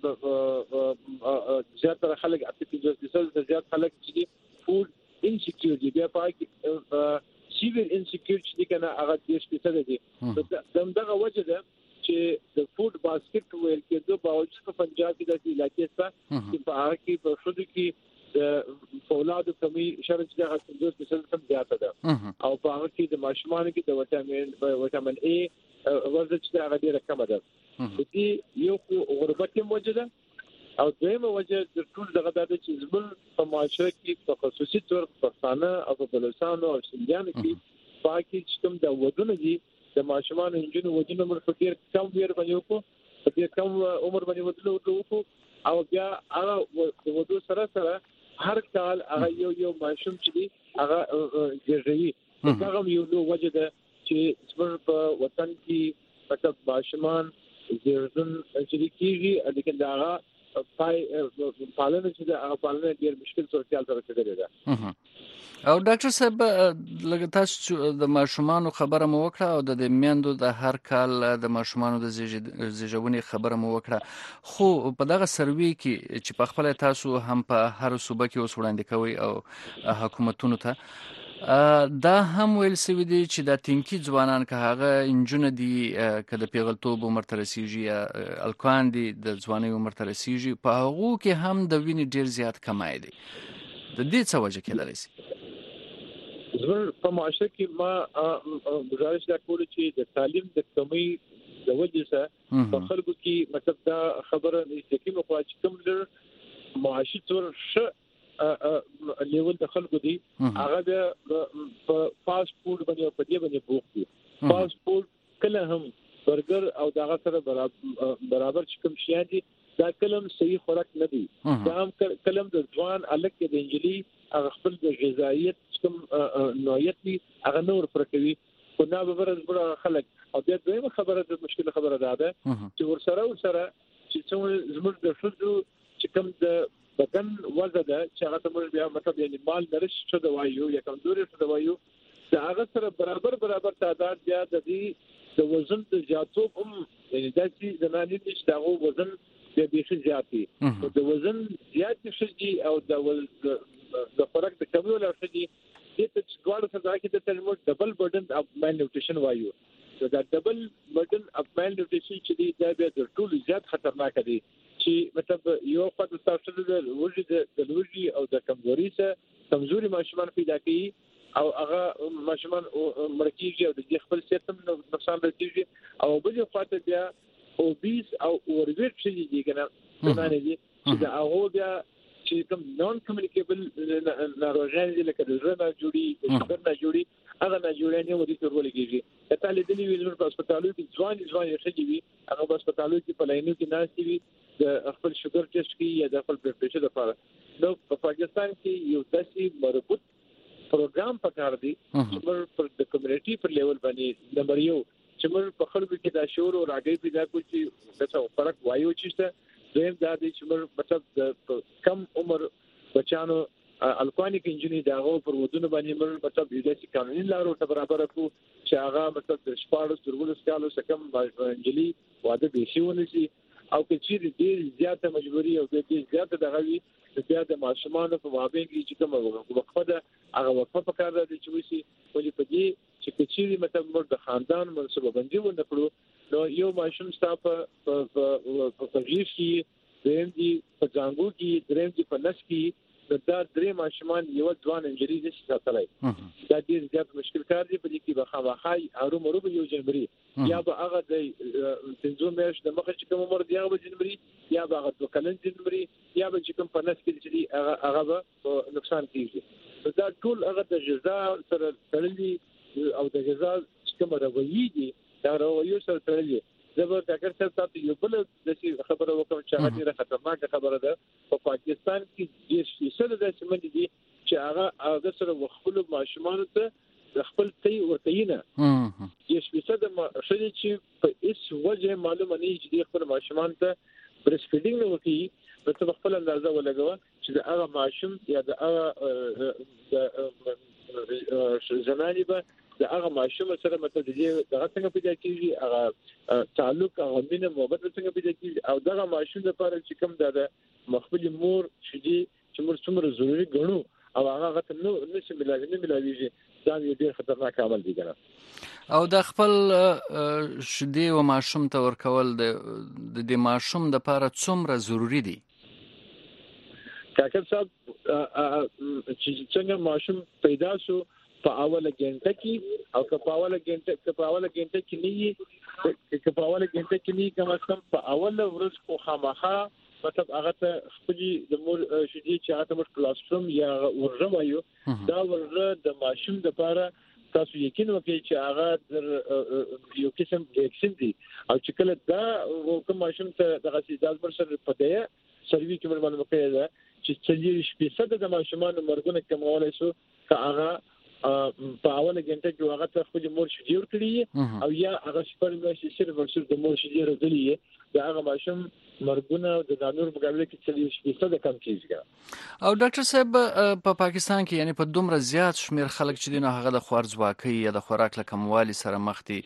زیاتره خلک اته فیصد د زیات خلک چې فود انسیکیورټي بیا پاکي سیویر انسیکیورټي کنه هغه دېش فیصد دي دغه وجه ده چې د فود باسکټ ویل کې د باوجود په پنجاب کې د علاقې څخه چې په هغه کې په شودو کې د فولادو کمی شرط د پنځوس فیصد کم زیاته ده او په هغه کې د ماشومانو کې د وټامین وټامین ای ورته چې هغه ډیره کم ده دې یو غربت موجوده او دویمه وجه د ټول دغه د چې زموږ په معاشره کې په خصوصي تور پښتانه او په بلوچستان او سندیانو کې پاکي چې کوم د ودونه دي د ماشومان انجونو ودونه مر فکر کم ویر باندې وکړو په دې کم عمر باندې ودونه وکړو او بیا هغه د ودو سره سره هر کال هغه یو یو ماشوم چې دی هغه ګرځي هغه یو نو وجه ده چې زموږ په وطن کې مطلب ماشومان زیرزن چې کیږي لیکن دا هغه پای پالنه چې دا هغه پالنه ډیر مشکل صورتحال سره کېدلی ده او ډاکټر صاحب لکه تاسو د ماشومانو خبره مو وکړه او د میندو د هر کال د ماشومانو د زیږونې خبره مو وکړه خو په دغه سروي کې چې په خپل تاسو هم په هر صوبه کې اوس وړاندې کوي او حکومتونو ته دا هم ویل سوي دي چې د تینکی ځوانان که هغه انجونه دي که د پیغلتوب عمر ته رسیږي یا الکوان دي د ځوانۍ عمر ته رسیږي په هغو کې هم د وینې ډیر زیات کمای دی د دې څه وجه کېدلی شي زموږ په معاشره کې ما گزارش دا کوله چې د تعلیم د کمی د وجې سره په خلکو کې مطلب دا خبره چې کوم خو چې کوم لر معاشي تور ش لیول د خلکو دي هغه د فاست فود باندې په دې باندې بوخ دي فاست فود کله هم برګر او داغه سره برابر چې کوم شي دي دا کلم صحیح خوراک نه دی دا هم کلم د ځوان الګ کې د انجلي هغه خپل د غذایت کوم نوعیت دي هغه نور پر کوي خو نه به ورځ خلک او بیا دویمه خبره د مشکل خبره ده چې ورسره ورسره چې څومره زموږ د ښځو چې کوم د بدن وزن ده چې هغه ته موږ بیا مطلب یعنی مال نرش څه د وایو یا کمزوري څه د وایو دا هغه سره برابر برابر تعداد بیا د دې د وزن د زیاتو هم یعنی د دې زنانې نشته هغه وزن د بیخي زیاتی د وزن زیات شي او د د فرق د کمی ولا شي دې ته څوړ سره کې د ترمو ډبل برډن اف مال نیوټریشن وایو دا ډبل برډن اف مال نیوټریشن چې دی دا به د ټول زیات خطرناک دی چې مطلب یو خدای تاسو د وجود د لوجي او د کمزوري سره کمزوري ماشومان پیدا کوي او هغه ماشومان مرکیږي او د خپل سیستم نقصان رسیږي او بل خاطر بیا اوبیس او اوربیټ شي دي کنه معنی دي چې دا هغه بیا چې کوم نون کمیونیکیبل ناروغان دي لکه د زړه جوړي د شوګر نه جوړي هغه نه جوړي نه ودی تر ولې کېږي کله د دې ویلر په هسپتالو کې ځوان ځوان یې شي هغه په هسپتالو کې په لاینو کې ناشتي وي د خپل شوګر ټیسټ کې یا د خپل بلډ پريشر لپاره نو په پاکستان کې یو داسې مربوط پروګرام پکار دی چې موږ پر د کمیونټي پر لیول باندې نمبر یو چې موږ په خلکو کې دا شعور او راګي پیدا کوو چې څه فرق وایو چې دویم دا دی چې موږ مطلب د کم عمر بچانو الکوانیک انجینری داغو پر ودونه باندې موږ مطلب یو داسې قانوني لارو ته برابر کړو چې هغه مطلب د شپږ ترولو سکالو څخه کم انجلي واده به شي ونشي او چې چې ډیر زیاته مجبوری او ډیر زیاته دغه وی بیا د ماشومان په مابین کې چې کوم وقفه ده هغه وقفه په کار ده چې وسی ولې په دې چې کچېری مطلب موږ د خاندان منسوبه بندي ونه کړو نو یو ماشوم ستاسو په په په تغییر کې دریم دي په ځانګو کې دریم دي په نس کې دا درې ماشومان یو ځوان انجری دي چې ساتلای دا ډیر زیات مشکل کار دی په دې کې به خامخای اورو مرو به یو جنوري یا به هغه د تنظیم مېش د مخه چې کوم عمر دی هغه جنوري یا به هغه د کلن جنوري یا به چې کوم په نس کې چې هغه هغه به نقصان کیږي دا ټول هغه د جزا سره تړلي او د جزا کوم راوي دي دا راوي سره تړلي زبر ډاکټر صاحب تاسو یو بل د خبره وکم چې هغه ډیره خطرناکه خبره ده په پاکستان کې ډیر شي د سیمه دي چې هغه هغه سره وخپل ماشومان ته خپل تی ورتینه یې شپږ د شې چې په هیڅ وجه معلومه نه چې خپل ماشومان ته بريست فیډینګ نه وکړي نو خپل اندازه ولګوه چې هغه ماشوم یا د هغه د زنانې به د هغه ماشوم سره مته د دغه څنګه پیدا کیږي هغه تعلق هغه مینه محبت څنګه پیدا کیږي او دغه ماشوم لپاره چې کوم د مخبل مور شدي چې موږ څومره ضروری ګڼو او هغه ته نو نشي ملازمه ملاویږي دا یو ډیر خطرناک عمل دی ګره او د خپل شدي او ماشوم ته ورکول د د ماشوم د لپاره څومره ضروری دي کاکب صاحب چې څنګه ماشوم پیدا شو په اوله ګنټه کې او په اوله ګنټه په اوله ګنټه کې نه په اوله ګنټه کې نه کوم څه په اوله ورځ خو خامخا مطلب هغه ته خپل د مور شدي چې هغه ته کلاسروم یا ورځ وایو دا ورځ د ماشوم لپاره تاسو یقین وکړئ چې هغه یو قسم ویکسین دی او چې کله دا کوم ماشوم ته د غسیدال پر سر پدې سروي کې معلومه کړی دا چې څلور فیصد د ماشومان مرګونه کمولای شو که هغه په اوله ګنټه کې هغه ته خپل مور شدي ورکړي او یا هغه شپږ میاشتې صرف ورسره د مور شدي راځلي دا هغه ماشوم مرګونه د دانور مقابله کې څلور فیصد کم کیږي او ډاکټر صاحب په پا پاکستان کې یعنی په دومره زیات شمیر خلک چې دینه هغه د خوارځواکۍ یا د خوراک له کموالي سره مخ دي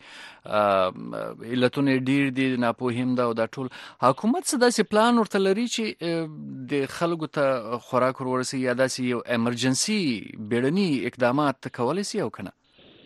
علتونه ډیر دي ناپوهیم دا او دا ټول حکومت څه داسې پلان ورته لري چې د خلکو ته خوراک ورورسي یا داسې یو امرجنسي بیړني اقدامات کولای شي او کنه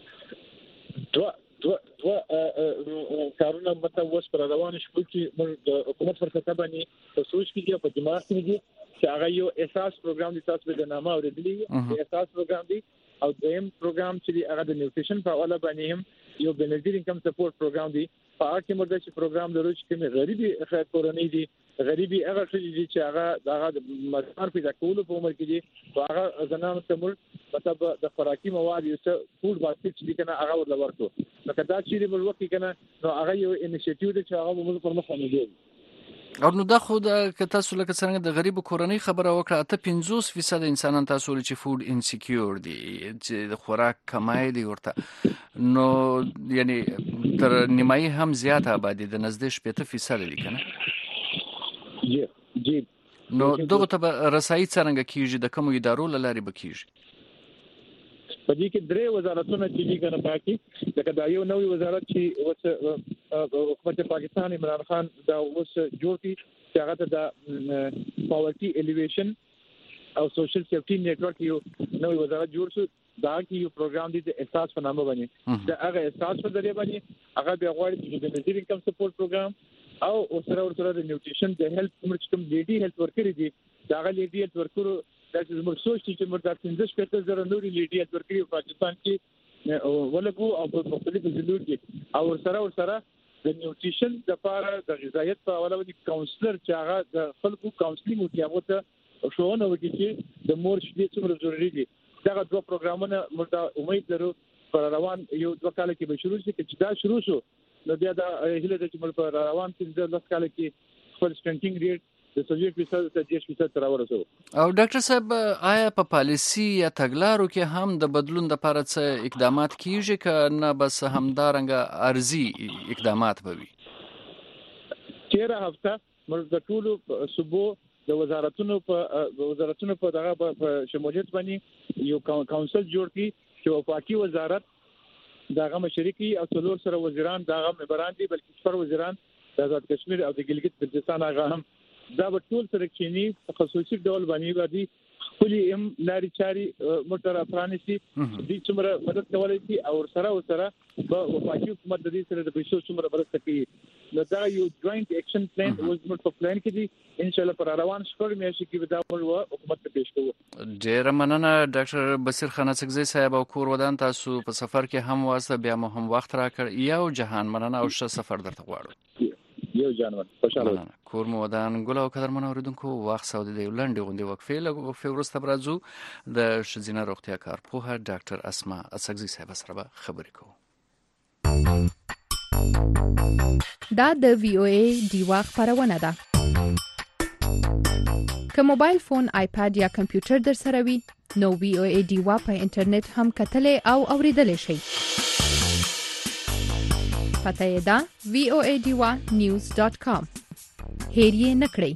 دوا دوا دوا کارونه مته وس پر روان شو چې موږ حکومت پر څه باندې په سوچ کې په دماغ کې دي چې هغه یو اساس پروګرام د تاسو د نامه اوریدلی اساس پروګرام دی او دیم پروګرام چې هغه د نیوټریشن په اړه باندې هم یو بنفیټ انکم سپورټ پروګرام دی په هغه کې موږ چې پروګرام لرو چې غریبي خیر کورنۍ دي غریبي هغه څه دي چې هغه دغه مسار پیدا کول په عمر کې دي هغه زنانو ته موږ مطلب د خوراکي مواد یو څه فود باسکټ چې کنه هغه ورل ورکو نو کدا چې موږ وکړو کنه نو هغه یو انیشیټیو دی چې هغه موږ پر مخ باندې دی او نو دا خو د تاسو لکه څنګه د غریب کورنۍ خبره وکړه اته پنځوس فیصد انسانان تاسو ول چې فود انسیکیور دي چې د خوراک کمای دی ورته نو یعنی تر نیمایي هم زیات آبادی د نزدې شپږ فیصد دي کنه جی جی نو دغه ته رسایي څنګه کیږي د کوم ادارو لاري بکیږي په دې کې درې وزارتونه چې دي کنه پاکي لکه دا یو نوې وزارت چې اوس حکومت پاکستان عمران خان دا اوس جوړ کړي چې هغه ته د پاورټي الیویشن او سوشل سیفټي نیټورک یو نوې وزارت جوړ شو دا کې یو پروګرام دی د احساس په نامه باندې دا هغه احساس په ذریعہ باندې هغه بیا غواړي چې د نظیر انکم سپورټ پروګرام او سره ورسره د نیوټریشن د هیلث کوم لیډي هیلث ورکر دي دا هغه لیډي هیلث ورکر دا چې موږ سوچ چې موږ د پنځه شپږ زره نوري لیډي هیلث ورکر په پاکستان کې ولګو او په مختلفو ځایونو کې او سره ورسره د نیوټریشن د لپاره د غذایت په اړه باندې کاونسلر چې هغه د خلکو کاونسلینګ وکړي هغه ته شوونه وکړي چې د مور شیدې څومره ضروري دي دا دوه پروګرامونه موږ امید لرو پر روان یو دوه کال کې به شروع شي چې دا شروع شو نو بیا دا هله د چې موږ پر روان پنځه لس کال کې خپل سټنټینګ ریټ د سوجي فیصد ته دېرش فیصد تر ورسو او ډاکټر صاحب آیا په پالیسی یا تګلارو کې هم د بدلون لپاره څه اقدامات کیږي که نه بس همدارنګه ارزي اقدامات به وي چیرې هفته موږ د ټولو صوبو د وزارتونو په وزارتونو په دغه په شمولیت باندې یو کونسل جوړ کړي چې وفاقي وزارت دغه مشرقي او څلور سره وزیران دغه مبران دي بلکې څلور وزیران د آزاد کشمیر او د ګلګت بلتستان هغه هم دا به ټول سره کینی خصوصي ډول باندې باندې خپل ام لاري چاري موټر افرانسي د څومره مدد کولای شي او سره او سره په وفاقي حکومت د دې سره د پیسو څومره برسته کوي نو دا یو جوائنت اکشن پلان اوس موږ په پلان کې دي ان شاء الله پر روان شپږ میاشتې کې به دا موږ حکومت ته پیښ کوو. ډیر مننه ډاکټر بصیر خان اڅکزی صاحب او کور ودان تاسو په سفر کې هم واسه بیا مو هم وخت راکړ یو جهان مننه او ښه سفر درته غواړم. یو جانور خوشاله کور مو ودان ګل او قدر منو اوریدونکو وخت سعودي دی لنډي غونډي وقفه لګو په ورسته برازو د شزینه روغتیا کار په ډاکټر اسماء اڅکزی صاحب سره خبرې کوو. دا د وی او ای دیوا خبرونه ده. که موبایل فون، آیپاد یا کمپیوټر در سره وي نو وی او ای دیوا په انټرنیټ هم کتلې او اوریدلې شي. پته یې ده وی او ای دیوا نیوز ډاټ کام. هیر یې نکړئ.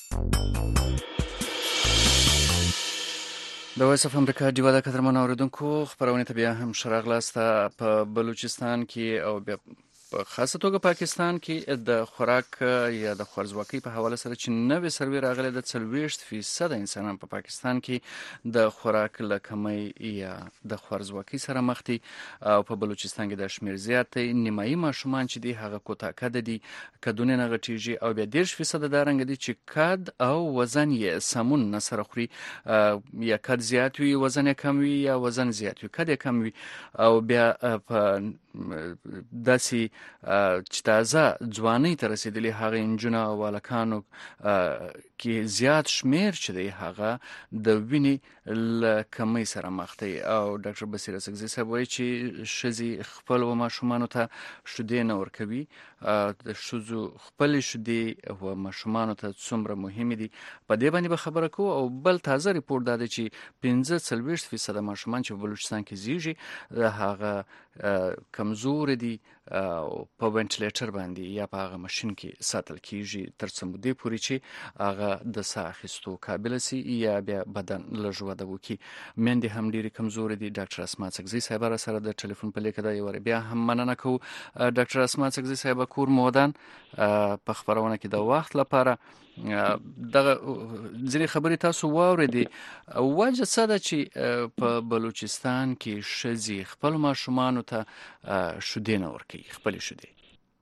د وایس اف امریکا دیوا د قدرمنو اوریدونکو خبرونه ته بیا هم شراغلاسته په بلوچستان کې او بیا په خاصه توګه پاکستان کې د خوراک یا د خوارزواکۍ په حواله سره چې نوې سروې راغله د څلوېښت فیصد انسانان په پاکستان کې د خوراک له کمۍ یا د خوارزواکۍ سره مخ دي او په بلوچستان کې د شمیر زیات دی. نیمایي ماشومان چې دي هغه کوتاکد دي کدونه نه غټیږي او بیا دېرش فیصد دا رنګ دي چې کد او وزن یې سمون نه سره خوري یا کد زیات وي وزن یې کم وي یا وزن زیات وي کد یې کم وي او بیا په داسې چې تازه ځوانۍ ته رسیدلي هغه نجونه او هلکانو کې زیات شمیر چې دی هغه د وینې له کمۍ سره مخ دی او ډاکټر بصیر اڅکزی صاحب وایي چې ښځې خپلو ماشومانو ته شیدې نه ورکوي د ښځو خپلې شیدې او ماشومانو ته څومره مهمې دي په دې باندې به خبره کوو. او بل تازه ریپورټ دا دی چې پنځه څلوېښت فیصده ماشومان چې په بلوچستان کې زیږي هغه کمزور دي او په وینټیلیټر باندې یا په هغه ماشين کې ساتل کیږي تر څو مودې پورې چې هغه د ساه اخیستو قابل سي یا بیا بدن لږ وده وکړي. مېندې هم ډېرې کمزورې دي. ډاکټر اسماء اڅکزی صاحب را سره د ټلیفون په لیکه دا یو بیا هم مننه کوو. ډاکټر اسماء اڅکزی صاحب کور مودان په خبرونه کې د وخت لپاره دغه ځینې خبرې تاسو واورېدې وجه څه ده چې په بلوچستان کې ښځې خپل ماشومانو ته شیدې نه ورکوي خپلې شیدې.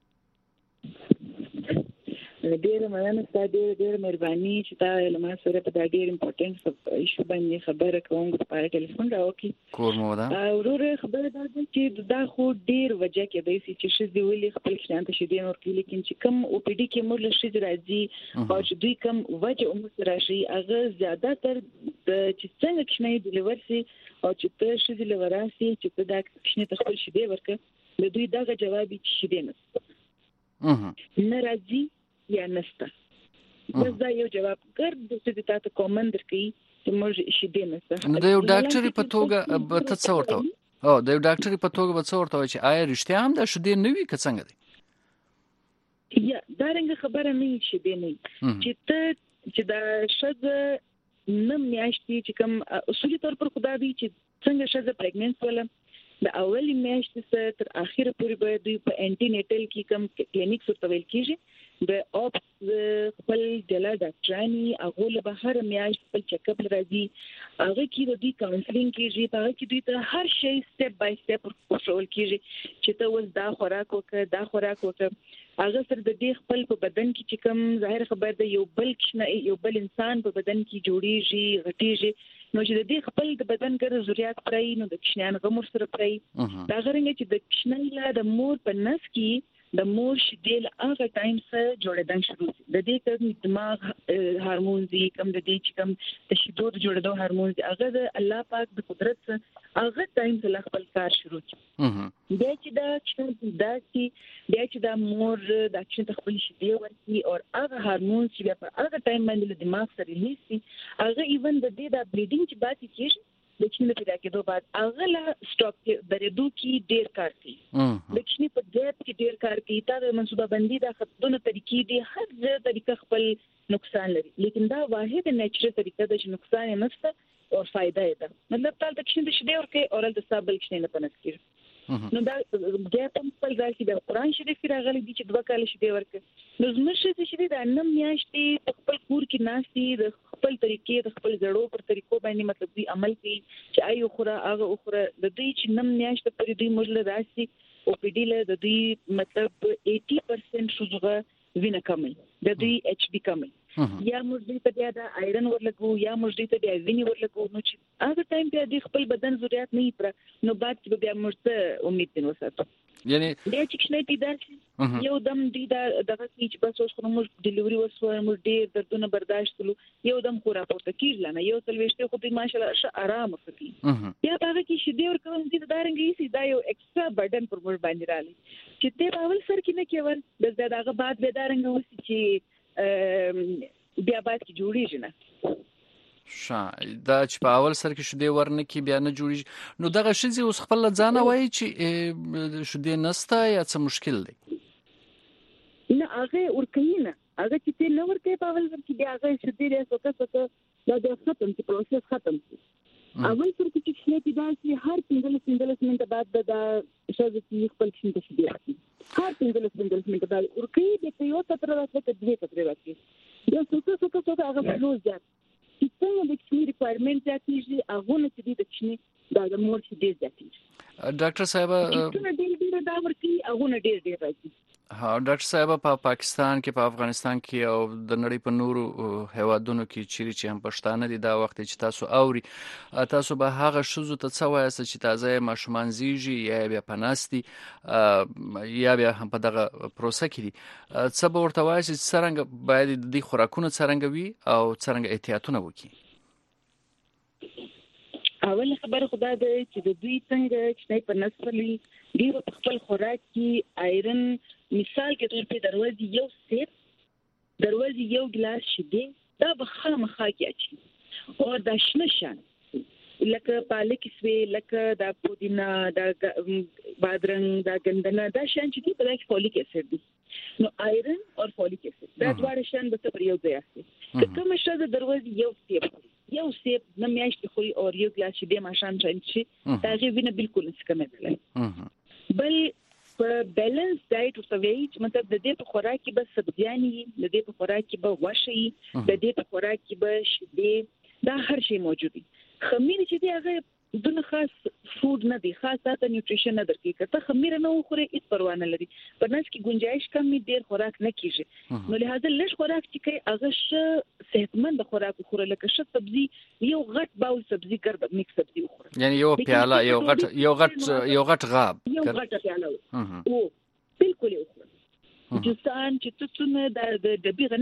ډېره مننه ستا ډېره ډېره مهرباني چې تا له ما سره په دا ډېر امپورټنټ ایشو باندې خبره کوم په ټلیفون راوکړي. کور مو ده وروره خبره دا ده چې دا خو ډېر وجه کېدای شي چې ښځې ولې خپل کشرانو ته شیدې نه ورکوي لیکن چې کوم او پی ډي کې موږ له ښځې راځي او چې دوی کوم وجه عمر راشي هغه زیاتره چې څنګه کشنۍ ډیلیور شي او چې ته ښځې له وراسي چې ته دا کشنۍ ته خپل شیدې ورکړه له دوی دغه جواب چې شیدې نشته نه راځي یا نسته بس دا یو جواب ګرد د څه د تاسو کومن درکې چې موږ شیدې نه نو د یو ډاکټر په توګه به ته څه ورته او د یو ډاکټر په توګه به څه ورته وایي چې آیا رښتیا هم دا شیدې نه وي که څنګه دي؟ یا دا رنګه خبره نه وي شیدې نه وي چې ته چې دا ښځه نه میاشتې چې کوم اصولي طور پر خدا دی چې څنګه ښځه پریګننټ ولا د اولي میاشتې څخه تر اخره پورې به دوی په انټي نیټل کې کوم کلینیک ورته ویل کیږي د اوپس خپل جلا ډاکټرانی هغه له بهر میاشت خپل چیک اپ راځي هغه کې د دې کاونسلینګ کیږي هغه کې دوی ته هر شی سټپ بای سټپ ورکول کیږي چې ته وس دا خوراک وکړه دا خوراک وکړه هغه سره د دې خپل په بدن کې چې کوم ظاهر خبر ده یو بل کښنه یو بل انسان په بدن کې جوړیږي غټیږي نو چې د دې خپل د بدن ګر ضرورت پرای نو د کښنان غمر سره پرای دا غرنګ چې د کښنان لا د مور په نس کې د مور شیدل هغه ټایم سره جوړېدل شروع د دې کوم دماغ هورمون دي کوم د دې چې کوم د شیدو د جوړېدو هورمون دي هغه د الله پاک د قدرت سره هغه ټایم سره خپل کار شروع کړي بیا چې دا چې دا چې بیا چې دا مور د چې خپل شیدې ورکي او هغه هورمون چې په هغه ټایم باندې د دماغ سره ریلیز هغه ایون د دې د بلیډینګ چې باندې کیږي د چینه پیدا کېدو بعد هغه لا سټاپ درېدو کې ډیر کار کوي د چینه په ګیپ کې ډیر کار کوي دا د منصوبه بندي د خطونو طریقې دي هر ځای طریقه خپل نقصان لري لیکن دا واحد نیچرل طریقه ده چې نقصان یې نشته او فائدہ یې ده مطلب تل د چینه د شډې ورکه اورل د سابل چینه نه پنځ کیږي نو دا ګیپ هم خپل ځای کې د قرآن شریف راغلي دي چې دوه کال شډې ورکه نو زموږ چې شډې د انم میاشتې خپل کور کې ناشتي د خپل طریقې د خپل زړو پر طریقو باندې مطلب دی عمل کوي چې آی خورا هغه خورا د دې چې نم میاشت پر دې موږ راسي او په دې له د دې مطلب eighty percent شوزغه وینه کمي د دې ایچ بي کمي یا موږ دې ته بیا د آیرن ورلګو یا موږ دې ته بیا ویني ورلګو نو چې هغه ټایم بیا د خپل بدن ضرورت نه پر نو بعد چې بیا موږ ته امید دین وساتو یعنی بیا چې څنګه دې دا یو دم دې دا دغه چې بس اوس خو موږ ډیلیوري وسو موږ ډېر دردونه برداشت کړو یو دم خو راپورته کیږل نه یو څل وشته خو دې ماشاءالله آرام وکړي بیا هغه کې شیدې ورکوم دې دارنګي سي دا یو ایکسترا برډن پر موږ باندې رالي چې ته باول سر کې نه کېور د دغه بعد به دارنګ وسی چې بیا بعد کې جوړیږي نه شا دا چې په اول سر کې شیدې ورنه کې بیا نه جوړیږي نو دغه شی اوس خپل ځان وایي چې شیدې نسته یا څه مشکل دی نه هغه ورکینه هغه چې ته نو ورکې په اول سر کې بیا هغه شیدې له څه څه دا د ختم چې پروسس ختم اول سر کې چې شیدې دا چې هر پنځه پنځه منټه بعد دا شاید چې خپل شیدې شیدې هر پنځه پنځه منټه بعد ورکې د یو څه تر راځي ته دوه څه راځي دا څه څه څه څه هغه فلوس ده چې څنګه د کشمیر ریکوایرمنت زیاتېږي هغه نه چې د کشمیر دا د مور چې ډېر زیاتېږي ډاکټر صاحب څنګه ډېر ډېر دا ورکی هغه نه ډېر ډېر راځي ها ډاکټر صاحب په پا پاکستان کې په افغانستان کې او د نړۍ په نورو هیوادونو کې چیرې چې هم پښتانه دي دا وخت چې تاسو اوري تاسو به هغه شوزو ته څه وایي چې تازه ماشومان زیږي یا بیا پناستي یا بیا هم په دغه پروسه کې دي څه به ورته وایي چې څنګه باید د دې خوراکونه څنګه وي او څنګه احتیاطونه وکړي اول خبر خدا دې چې د دوی څنګه چې په نسلي دی په خپل خوراک کې آیرن مثال کې تور په دروازې یو سیب دروازې یو ګلاس شیدې دا به خامخا کې اچي او دا شنه شان لکه پالک سوي لکه دا پودینا دا بادرنګ دا ګندنه دا شان چې په دې فولیک اسید دي نو آیرن او فولیک اسید دا ډول شان به پر یو ځای اخلي کوم شته د دروازې یو سیب یو سیب نه میاشت خوري او یو ګلاس شیدې ماشان چانچي دا غي وینه بالکل نسکه مې بل په بیلانس ډایټ او سویج مطلب د دې په خوراک کې به سبزیانې د دې په خوراک کې به غوښه د دې په خوراک کې به شیدې دا هر شی موجود دي خمیر چې دی هغه دونه خاص فود نه دی خاص ساته نیوټریشن نه درکې کته خمیر نه خوري هیڅ پروا نه لري په نس کې گنجائش کم می ډیر خوراک نه کیږي نو لہذا لږ خوراک چې کوي هغه ش صحتمند خوراک خوري لکه ش سبزي یو غټ باول سبزي ګرد میکس سبزي خوري یعنی یو پیاله یو غټ یو غټ یو غټ غاب یو غټ پیاله او بالکل یو خوري جوسان چې څونه د د بیغه نه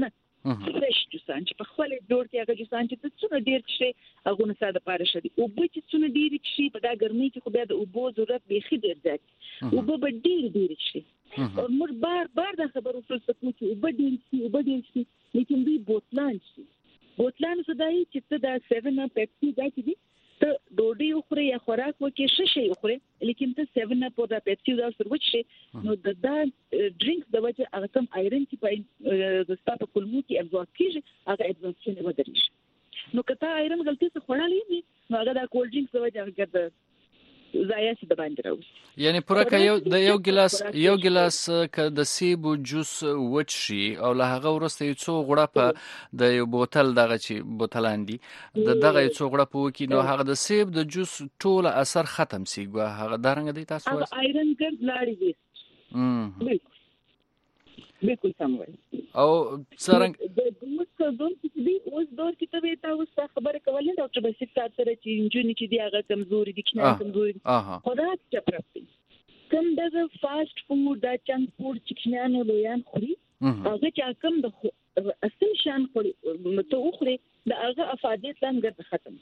فرش جوسان چې په خپل جوړ کې هغه جوسان چې څونه ډیر شي هغه نه ساده پاره شي او به چې څونه ډیر شي په دا ګرمۍ کې خو بیا د اوبو ضرورت به خې ډیر ځي او به ډیر ډیر شي او موږ بار بار دا خبرو فرصت مو چې او به ډیر شي او به ډیر شي لیکن دوی بوتلان شي بوتلان صداي چې ته دا سیون اپ پیپسي دا چې ته ډوډۍ خوري یا خوراک وکې څه شي خوري لیکن ته سیون اپ او دا پیپسي دا سره وچی نو د دا ډرینکس د وجه هغه کم آیرن چې په د ستاسو کولمو کې ابزورب کیږي هغه ابزوربشن نه ودرېږي نو کته آیرن غلطي څخه خورالې نو هغه دا کولډ ډرینکس د وجه هغه د زایا چې د باندې راوځي یعنی پرکه یو د یو ګلاس یو ګلاس ک د سیب جوس وچ شي او له هغه ورسته یو څو غړه په د یو بوتل دغه چې بوتلان دي د دغه یو څو غړه په وکی نو هغه د سیب د جوس ټول اثر ختم سی ګو هغه دارنګ دی تاسو هغه آیرن ګرد لاړی وي بالکل سم وای او څنګه د دوه څو چې دی اوس دور کې ته وې تاسو خبره کولای ډاکټر بشیر صاحب سره چې انجونی چې دی هغه کمزوري دي کنه کمزوري خوراک چپرپي کوم دغه فاست فود دا چنک فود چې کنه لویان خوري هغه چې کوم د اصل شان خوري ته خوري دا هغه افادیت څنګه ختم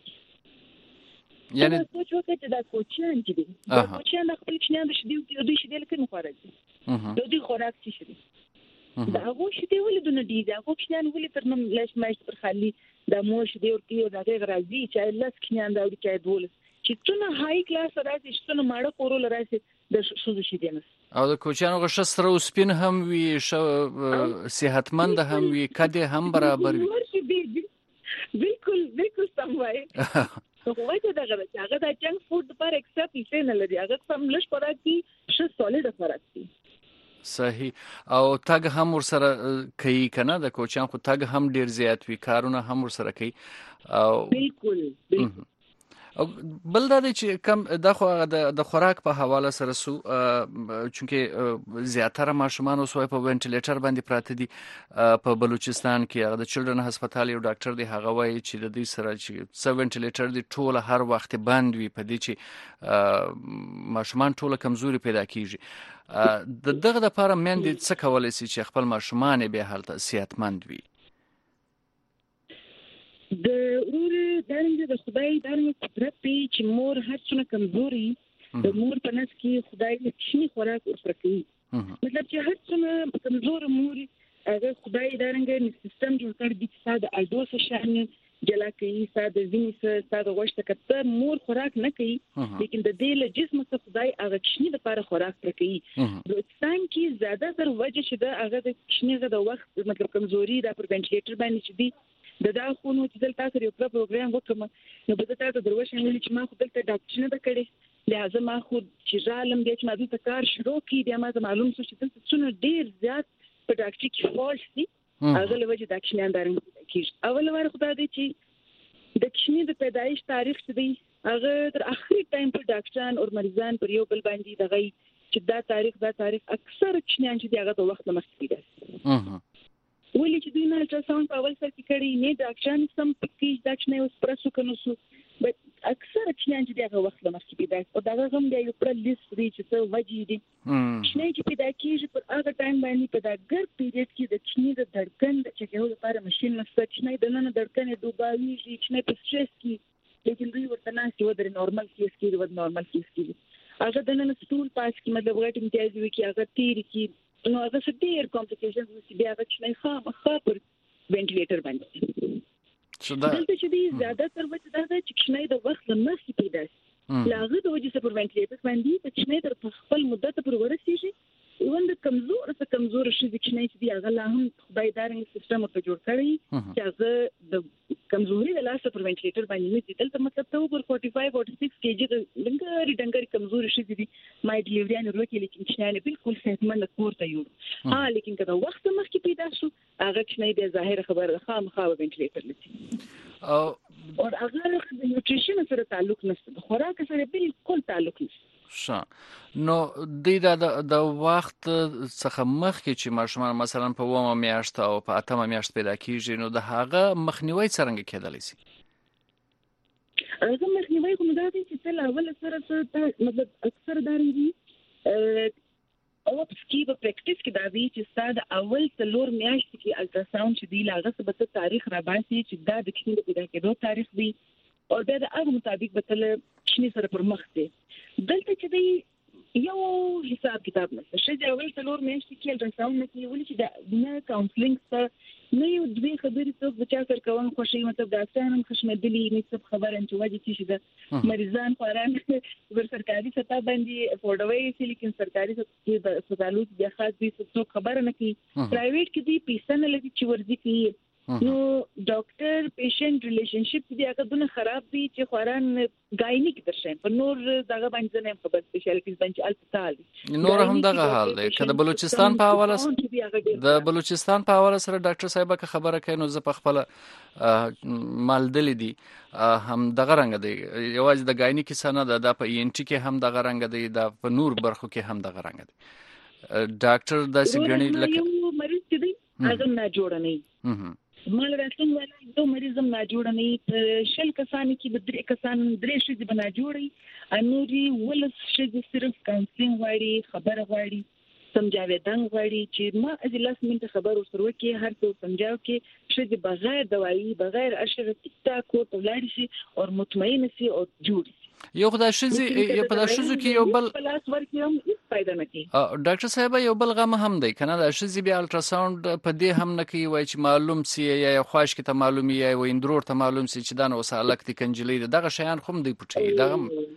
یعنی څه وخت چې دا کوچیان چې دي دا کوچیان خپل کنه د شدي او د شدي لکه نه خوراک د دې خوراک څه شي دا هغه شته ولې دونه دي دا هغه کنه ولې تر نن لاش ماشت پر خالي دا مو شته او کې دا غیر راځي چې لاس کنه دا د کې دول چې څونه هاي کلاس راځي چې څونه ماړه کورول راځي د شوزو شي دینس او د کوچانو غش سره او سپین هم وي صحتمند هم وي کده هم برابر وي بالکل بالکل سم وای نو وایته دا غواړي هغه د جنک فود پر ایکسپټ نه لري هغه کوم لږ خوراک دي ش سالډ خوراک دي صحیح او تاګ هم ور سره کوي کنه د کوچان خو تاګ هم ډیر زیات وی کارونه هم ور سره کوي او بالکل بالکل او بل دا چې کم د خو د خوراک په حواله سره سو چونکه زیاتره ماشومان اوس په وینټیلیټر باندې پراته دي په بلوچستان کې هغه د چلډرن هسپتال یو ډاکټر دی هغه وایي چې د دې سره چې څو وینټیلیټر دی ټول هر وخت بند وي په دې چې ماشومان ټول کمزوري پیدا کیږي د دغه د لپاره مېندې څه کولای شي چې خپل ماشومان به حالت صحتمند وي د ورور دانګه د خدای دانګه قدرت په چې مور هر څونه کمزوري د مور په نس کې خدای نشي خوراک ورکړي مطلب چې هر څونه کمزور مور هغه خدای دانګه سیستم جوړ کړی چې ساده الډوس شان جلا کوي ساده وینس ساده غوښته کته مور خوراک نه کوي لیکن د دې له جسم څخه خدای هغه کشنی لپاره خوراک ورکړي بلوچستان کې زیاده تر وجه چې د هغه د کشنی د وخت مطلب کمزوري د پر وینټیلیټر باندې چې دی د دا خو نو چې دلته سره یو پروګرام وکم نو به تاسو دروښه ویل چې ما خو دلته ډاکټر نه کړی لہذا ما خو چې ځالم دې چې ما دې کار شروع کړی بیا ما معلوم شو چې دلته څونه ډیر زیات په ډاکټر کې فالس دي هغه له وجه د کښنیان دارنګ کیږي اول واره خدای دې چې د کښنی د پیدایش تاریخ څه دی هغه تر اخري ټایم پر ډاکټران او مریضان پر یو بل باندې دغه چې دا تاریخ دا تاریخ اکثر کښنیان چې دغه د وخت مخکې دي ولې چې دوی نه الټراساوند په اول سر کې کړي نه ډاکټران سم پکې دا کښنی اوس پرسو کنو سو بټ اکثر کښنیان چې دغه وخت مخکې دي او دا هم دی یو پر لیست دی چې څه وجې دي کښنی چې پیدا کیږي پر هغه ټایم باندې په دا ګر پیریډ کې د کښنی د دړکن د چکهو لپاره ماشين نشته کښنی د نن دړکن دوباوي شي کښنی په سټرس کې لیکن دوی ورته نه چې ودر نورمال کیس کې ود نورمال کیس کې هغه د نن سټول پاس کې مطلب غټ امتیاز وي کې هغه تیر کې نو هغه څه ډیر کمپلیکیشنز وي بیا هغه کښنی خام خبر وینټیلیټر باندې دلته چې دی زیاده تر وخت دا چې کښنی د وخت لمسې پیدا شي لاغه د وجې سره پر وینټیلیټر باندې د کښنی تر خپل مدته پر ورسېږي وند کمزور څه کمزور شي د کښنی چې دی هغه لا هم خدای دارنګ سیستم ته جوړ کړی چې هغه د کمزوري د لاسه پر وینټیلیټر باندې نه دي دلته مطلب ته پر forty-five forty-six کېجی د ډنګري ډنګري کمزوري شي دي مای ډیلیوري نه ورکې لیکن کښنی بالکل صحتمند کور ته یو ها لیکن کله وخت مخکې پیدا شو هغه کښنی د ظاهر خبره خامخا وینټیلیټر لسی او او هغه د نیوټریشن سره تعلق نشته خوراک سره بالکل تعلق نشته ښه نو د د وخت څخه مخکې چې ماشومان مثلا په اومه میاشت او په اتمه میاشت پیدا کیږي نو د هغه مخنیوي څنګه کېدلی شي هغه مخنیوي کوم دا چې تل اول سره مطلب اکثر دارنګي اوپس کې په پریکټیس کې دا وی چې ستاسو اول څلور میاشتې کې الټراساوند چې دی لاغه څه به تاریخ را باسي چې دا د کښینې د پیدا کېدو تاریخ دی او بیا د هغه مطابق به تل کښینې سره پر مخ دی. دلته چې دی یو حساب کتاب نشته چې اول څلور میاشتې کې الټراساوند نه کوي ولې چې دا نه کاونسلینګ سره نه یو دوی خبرې څوک بچا کار کوي خوشي مطلب دا څنګه خوشمدلی نه څه خبره ان چې واجب شي دا مریضان فاران ور سرکاري سطح باندې افورډوي سي لیکن سرکاري سطح کې د هسپتالونو د خاص دي څوک خبره نه کوي. پرایویټ کې دي پیسې نه لګي چې ورځي کوي نو ډاکټر پیشنټ ریلیشنشپ دي هغه دونه خراب دي چې خوران غاینیک درشین په نور دغه باندې نه خبر سپیشلیټیز باندې الفصال نور هم دغه حال دی. کله بلوچستان په حواله د بلوچستان په حواله سره ډاکټر صاحب که خبره کوي نو زه په خپل مالدل دي هم دغه رنګ دی یوازې د غاینیک سنه د په ان ټی کې هم دغه رنګ دی د په نور برخو کې هم دغه رنګ دی. ډاکټر داسې غني لکه مریض دي هغه نه جوړ نه مال راځم ولا دو مریضم نه جوړ نه شل کسان کې بدري کسان درې شي د بنا جوړي انوري ولس شي صرف کاونسلینګ غواړي خبره غواړي سمجاویدان غواړي چې ما از لاس منټه خبر ورسره کې هر څه سمجاو کې شي بغیر دوايي بغیر اشره تکتا کو تولاري شي او مطمئن شي او جوړي یو خدای شزي په داسې شزو کې یو بل پلاس ورکوم هیڅ فائدہ نه کوي. ډاکټر صاحب یو بل غم هم دی کنه د شزي بیا الټراساوند په دې هم نه کوي وای چې معلوم سي یا خواش کې ته معلومي یا ویندرور ته معلوم سي چې دا نو وسالک دي کنجلې دغه شیان خو دی پټي دغه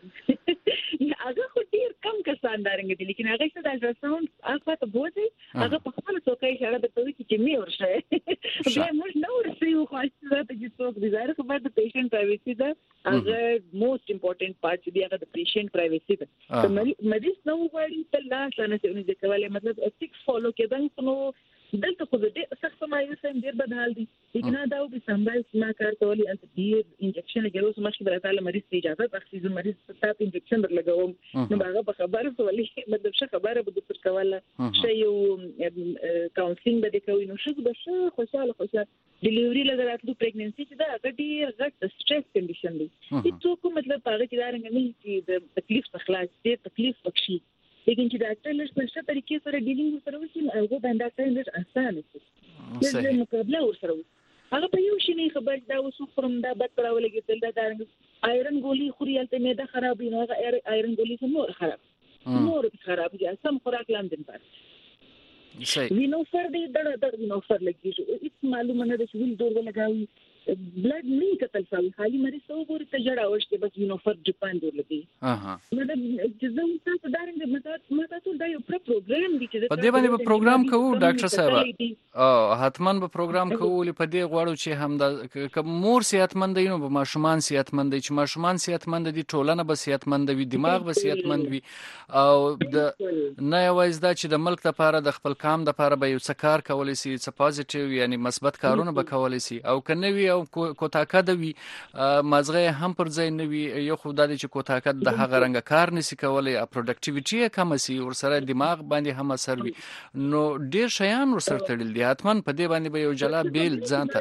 هغه خو ډیر کم کسان دارنګ دي لیکن هغه څه د الټراساوند هغه ته بوزي هغه په خپل څوکۍ اشاره به کوي چې می ورشه بیا موږ نو ورسې خو چې چې څوک دي زاره خبر د پیشنټ پرایویسي ده هغه موست امپورټنٹ پارت دی هغه د پیشنټ پرایویسي ده. مریض نو غواړي ته لا څنګه چې د کولای مطلب سیکس فالو کېدل نو دلته خو دې سخت مایوس هم ډیر بدحال دي لیکن دا او به سمبال ما کار کولی ان ډیر انجکشن لګولو سم چې برته له مریض اجازه اخلي چې مریض ستاسو انجکشن درلګوم نو هغه په خبره سوالي مطلب څه خبره به د کوله شی یو کاونسلینګ به کوي نو شګ به څه خوشاله خوشاله ډیلیوري لګراتلو پریګننسي چې دا ډیر غټ سټریس کنډیشن دی هیڅ کوم مطلب هغه چې دا رنګ نه چې د تکلیف خلاص دي تکلیف پکشي لیکن چې ډاکټر له څه طریقې سره ډیلینګ سره وکړي هغه باندې ډاکټر ډېر اسانه شي د مقابله ورسره هغه په یو شي نه خبر دا وسو خرم دا بد راولګي تل دا دارنګ آیرن ګولي خوري الته معده خراب نه هغه آیرن ګولي سم نور خراب نور خراب دي سم خوراک لاندې پات صحیح وینو فر دې دا دا وینو فر لګي هیڅ معلومه نه ده چې ویل ډور لګاوي بلډ نه کتل سوي خالي مریض ته وګوري ته جړه ورشته بس وینو فر جپان ډور لګي اها مطلب چې زه تاسو دارنګ مته مته ټول دا یو پروګرام دي چې په دې باندې به پروګرام کوو ډاکټر صاحب او حتمان به پروګرام کوو په دې غواړو چې هم د مور صحتمند دي نو به ماشومان صحتمند دي چې ماشومان صحتمند دي ټولنه به صحتمند وي دماغ به صحتمند وي او د نه یوازې دا چې د ملک لپاره د خپل کام لپاره به یو څه کار کولای شي څه پوزټیو یعنی مثبت کارونه به کولای شي او کنه وي او کوتاکد وي مازغه هم پر ځای نه وي یو خو د چې کوتاکد د هغه رنګ کار نسی کولای پروډکټیویټي کم سي ورسره دماغ باندې هم اثر وي نو ډیر شیان ورسره تړل دي اتمن په دې باندې به یو جلا بیل ځانته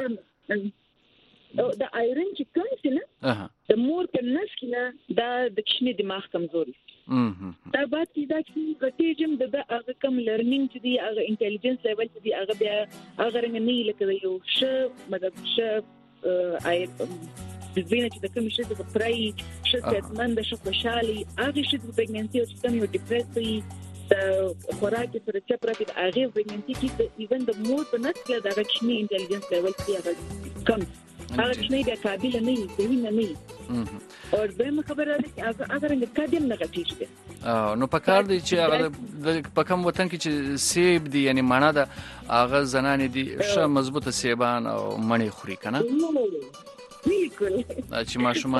د آیرن چې کوم څه نه د مور په نس کې نه دا د کښنی دماغ کمزوري دا بعد چې دا چې ګټېجم د هغه کم لرنینګ چې دی هغه انټيليجنس لیول چې دی هغه بیا هغه رنګ نه لکه یو ش مطلب ش آی د وینې چې د کوم شي د پرای شته مند شو خوشالي هغه شي د پرګننسي او چې کوم یو ډیپریسي د خوراک سره چې پرې د هغه پرګننسي کې ایون د مور په نس کې د کښنی انټيليجنس لیول کې هغه کم هغه کښنی د قابل نه وي د وینې نه او به خبره ده چې هغه رنګ قدم نه غټیږي نو په کار دی چې هغه په کوم وطن کې چې سیب دی یعنی مانا ده هغه زنانې دي ښه مضبوطه سیبان او مڼې خوري کنه بالکل چې ماشومان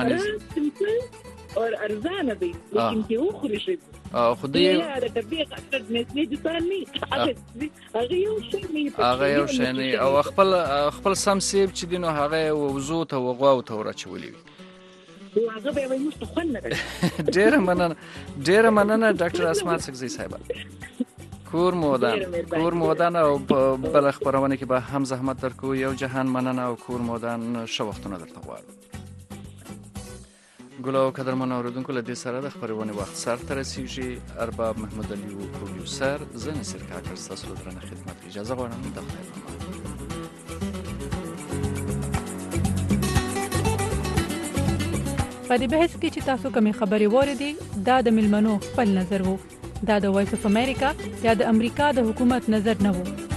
او ارزانه دي لیکن چې وخوري شي او خدای دا د طبيعت اکثر نسبي د ثاني هغه یو شی نه هغه یو شی نه او خپل خپل سم سیب چې دینو هغه وزو ته وغواو ته ورچولې وي هغه به وایي مستخن نه ډېر مننه ډېر مننه ډاکټر اسماء سکزي صاحب کور مودان کور مودان او بل خبرونه کې به هم زحمت درکو یو جهان مننه او کور مودان شو وختونه درته غواړم ګل او قدرمن اوریدونکو له دې سره د خبرونه وخت سر ته رسیږي. ارباب محمود علي او پروډوسر زه نصیر کاکړ ستاسو له درنه خدمت اجازه غواړم د خیر په دې بحث کې چې تاسو کومې خبرې واورېدې دا د ملمنو خپل نظر وو. دا د وایس اف امریکا یا د امریکا د حکومت نظر نه وو.